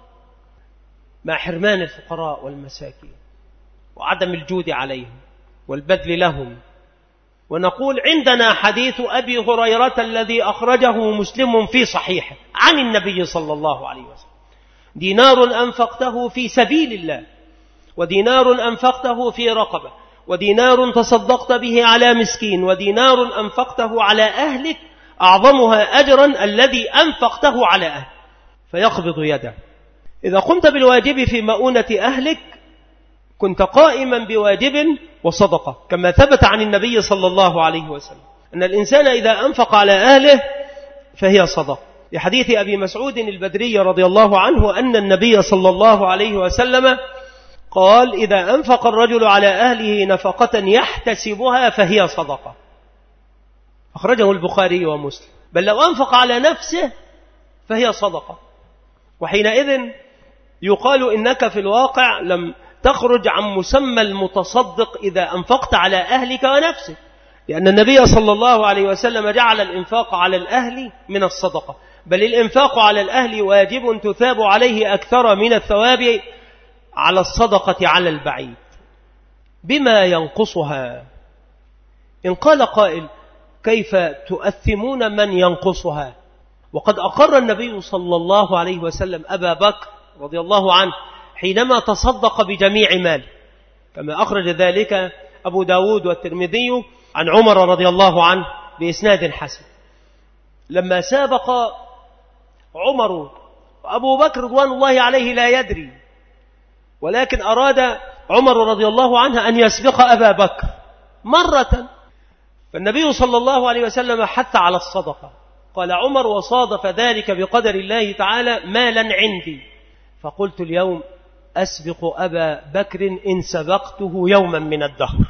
مع حرمان الفقراء والمساكين وعدم الجود عليهم والبذل لهم. ونقول عندنا حديث أبي هريرة الذي أخرجه مسلم في صحيحه عن النبي صلى الله عليه وسلم: دينار أنفقته في سبيل الله، ودينار أنفقته في رقبة، ودينار تصدقت به على مسكين، ودينار أنفقته على أهلك، أعظمها أجرا الذي أنفقته على أهلك. فيقبض يده. إذا قمت بالواجب في مؤونة أهلك كنت قائما بواجب وصدقة، كما ثبت عن النبي صلى الله عليه وسلم أن الإنسان إذا أنفق على أهله فهي صدقة، لحديث أبي مسعود البدري رضي الله عنه أن النبي صلى الله عليه وسلم قال: إذا أنفق الرجل على أهله نفقة يحتسبها فهي صدقة. أخرجه البخاري ومسلم. بل لو أنفق على نفسه فهي صدقة، وحينئذ يقال إنك في الواقع لم تخرج عن مسمى المتصدق إذا أنفقت على أهلك ونفسك، لأن النبي صلى الله عليه وسلم جعل الإنفاق على الأهل من الصدقة، بل الإنفاق على الأهل واجب تثاب عليه أكثر من الثواب على الصدقة على البعيد بما ينقصها. إن قال قائل: كيف تؤثمون من ينقصها؟ وقد أقر النبي صلى الله عليه وسلم أبا بكر رضي الله عنه حينما تصدق بجميع ماله، كما أخرج ذلك أبو داود والترمذي عن عمر رضي الله عنه بإسناد حسن. لما سابق عمر وأبو بكر رضوان الله عليه لا يدري، ولكن أراد عمر رضي الله عنه أن يسبق أبا بكر مرة، فالنبي صلى الله عليه وسلم حث على الصدقة. قال عمر: وصادف ذلك بقدر الله تعالى مالا عندي، فقلت اليوم أسبق أبا بكر إن سبقته يوما من الدهر.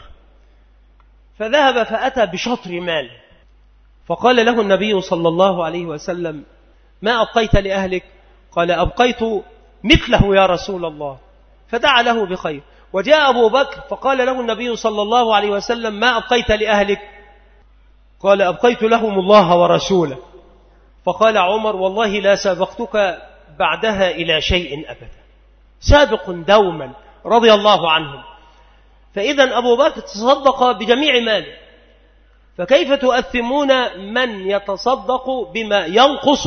فذهب فأتى بشطر مال، فقال له النبي صلى الله عليه وسلم: ما أبقيت لأهلك؟ قال: أبقيت مثله يا رسول الله. فدعا له بخير. وجاء أبو بكر فقال له النبي صلى الله عليه وسلم: ما أبقيت لأهلك؟ قال: أبقيت لهم الله ورسوله. فقال عمر: والله لا سابقتك بعدها إلى شيء أبدا. سابق دوما رضي الله عنهم. فإذا أبو بكر تصدق بجميع ماله، فكيف تؤثمون من يتصدق بما ينقص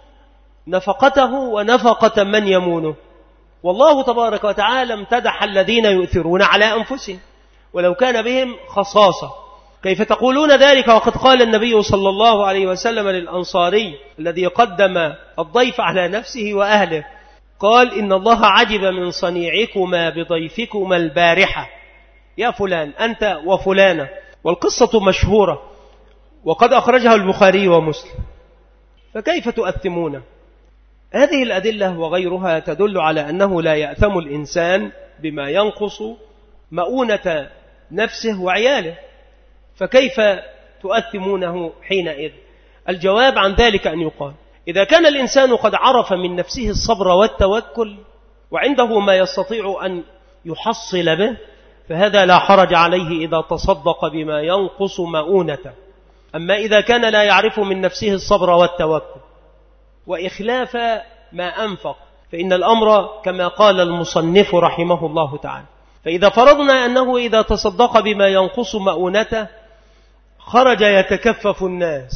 نفقته ونفقة من يمونه؟ والله تبارك وتعالى امتدح الذين يؤثرون على أنفسهم ولو كان بهم خصاصة. كيف تقولون ذلك وقد قال النبي صلى الله عليه وسلم للأنصاري الذي قدم الضيف على نفسه وأهله، قال: إن الله عجب من صنيعكما بضيفكما البارحة يا فلان أنت وفلانة. والقصة مشهورة وقد أخرجها البخاري ومسلم. فكيف تؤثمون؟ هذه الأدلة وغيرها تدل على أنه لا يأثم الإنسان بما ينقص مؤونة نفسه وعياله، فكيف تؤثمونه حينئذ؟ الجواب عن ذلك أن يقال: إذا كان الإنسان قد عرف من نفسه الصبر والتوكل وعنده ما يستطيع أن يحصل به، فهذا لا حرج عليه إذا تصدق بما ينقص مؤونته. أما إذا كان لا يعرف من نفسه الصبر والتوكل وإخلاف ما أنفق، فإن الأمر كما قال المصنف رحمه الله تعالى. فإذا فرضنا أنه إذا تصدق بما ينقص مؤونته خرج يتكفف الناس،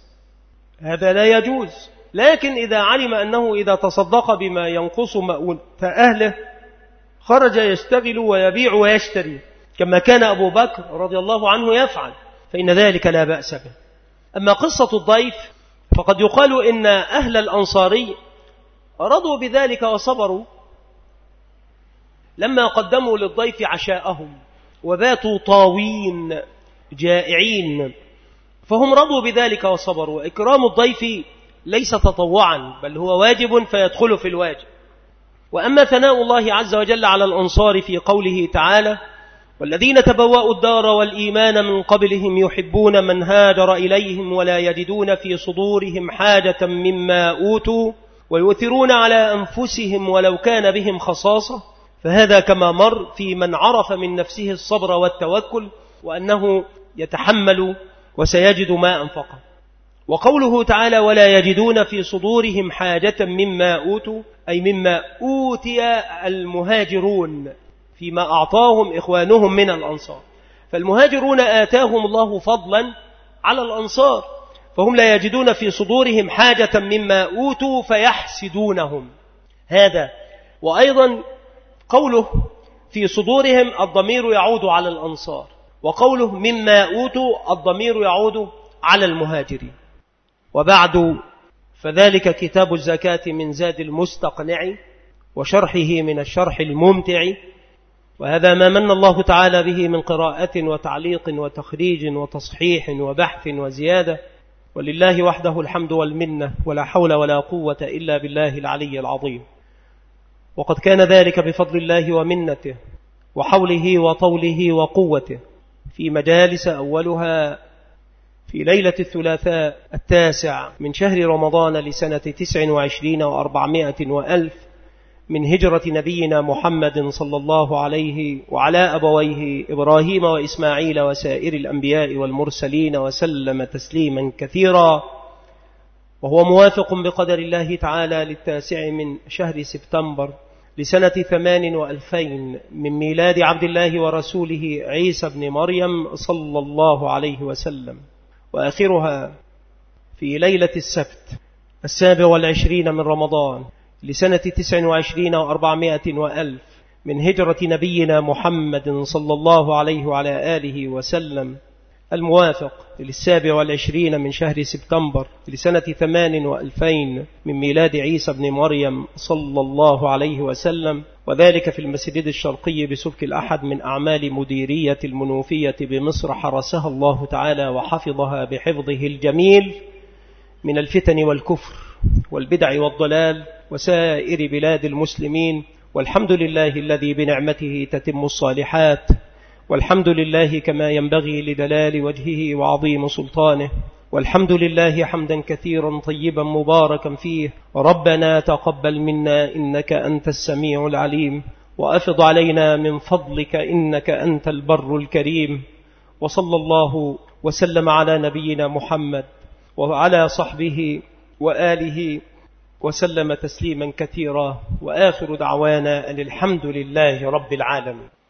هذا لا يجوز. لكن إذا علم أنه إذا تصدق بما ينقص مؤونة أهله خرج يشتغل ويبيع ويشتري كما كان أبو بكر رضي الله عنه يفعل، فإن ذلك لا بأس به. أما قصة الضيف فقد يقال إن أهل الأنصاري رضوا بذلك وصبروا لما قدموا للضيف عشاءهم وباتوا طاوين جائعين، فهم رضوا بذلك وصبروا. إكرام الضيف ليس تطوعا بل هو واجب فيدخل في الواجب. وأما ثناء الله عز وجل على الأنصار في قوله تعالى: والذين تبوأوا الدار والإيمان من قبلهم يحبون من هاجر إليهم ولا يجدون في صدورهم حاجة مما أوتوا ويؤثرون على أنفسهم ولو كان بهم خصاصة، فهذا كما مر في من عرف من نفسه الصبر والتوكل وأنه يتحمل وسيجد ما أنفقه. وقوله تعالى ولا يجدون في صدورهم حاجة مما أوتوا أي مما أوتي المهاجرون فيما أعطاهم إخوانهم من الأنصار، فالمهاجرون آتاهم الله فضلا على الأنصار، فهم لا يجدون في صدورهم حاجة مما أوتوا فيحسدونهم. هذا وأيضا قوله في صدورهم الضمير يعود على الأنصار، وقوله مما أوتوا الضمير يعود على المهاجرين. وبعد فذلك كتاب الزكاة من زاد المستقنع وشرحه من الشرح الممتع، وهذا ما من الله تعالى به من قراءة وتعليق وتخريج وتصحيح وبحث وزيادة، ولله وحده الحمد والمنة، ولا حول ولا قوة إلا بالله العلي العظيم. وقد كان ذلك بفضل الله ومنته وحوله وطوله وقوته في مجالس أولها في ليلة الثلاثاء 9 من شهر رمضان لسنة 29 و400 وألف من هجرة نبينا محمد صلى الله عليه وعلى أبويه إبراهيم وإسماعيل وسائر الأنبياء والمرسلين وسلم تسليما كثيرا، وهو موافق بقدر الله تعالى 9 من شهر سبتمبر لسنة 28 من ميلاد عبد الله ورسوله عيسى بن مريم صلى الله عليه وسلم، وآخرها في ليلة السبت 27 من رمضان لسنة 29 و400 وألف من هجرة نبينا محمد صلى الله عليه وعلى آله وسلم، الموافق 27 من شهر سبتمبر لسنة 28 من ميلاد عيسى بن مريم صلى الله عليه وسلم، وذلك في المسجد الشرقي بسبك الأحد من أعمال مديرية المنوفية بمصر، حرسها الله تعالى وحفظها بحفظه الجميل من الفتن والكفر والبدع والضلال وسائر بلاد المسلمين. والحمد لله الذي بنعمته تتم الصالحات، والحمد لله كما ينبغي لدلال وجهه وعظيم سلطانه، والحمد لله حمدا كثيرا طيبا مباركا فيه. ربنا تقبل منا إنك أنت السميع العليم، وأفض علينا من فضلك إنك أنت البر الكريم. وصلى الله وسلم على نبينا محمد وعلى صحبه وآله وسلم تسليما كثيرا، وآخر دعوانا أن الحمد لله رب العالمين.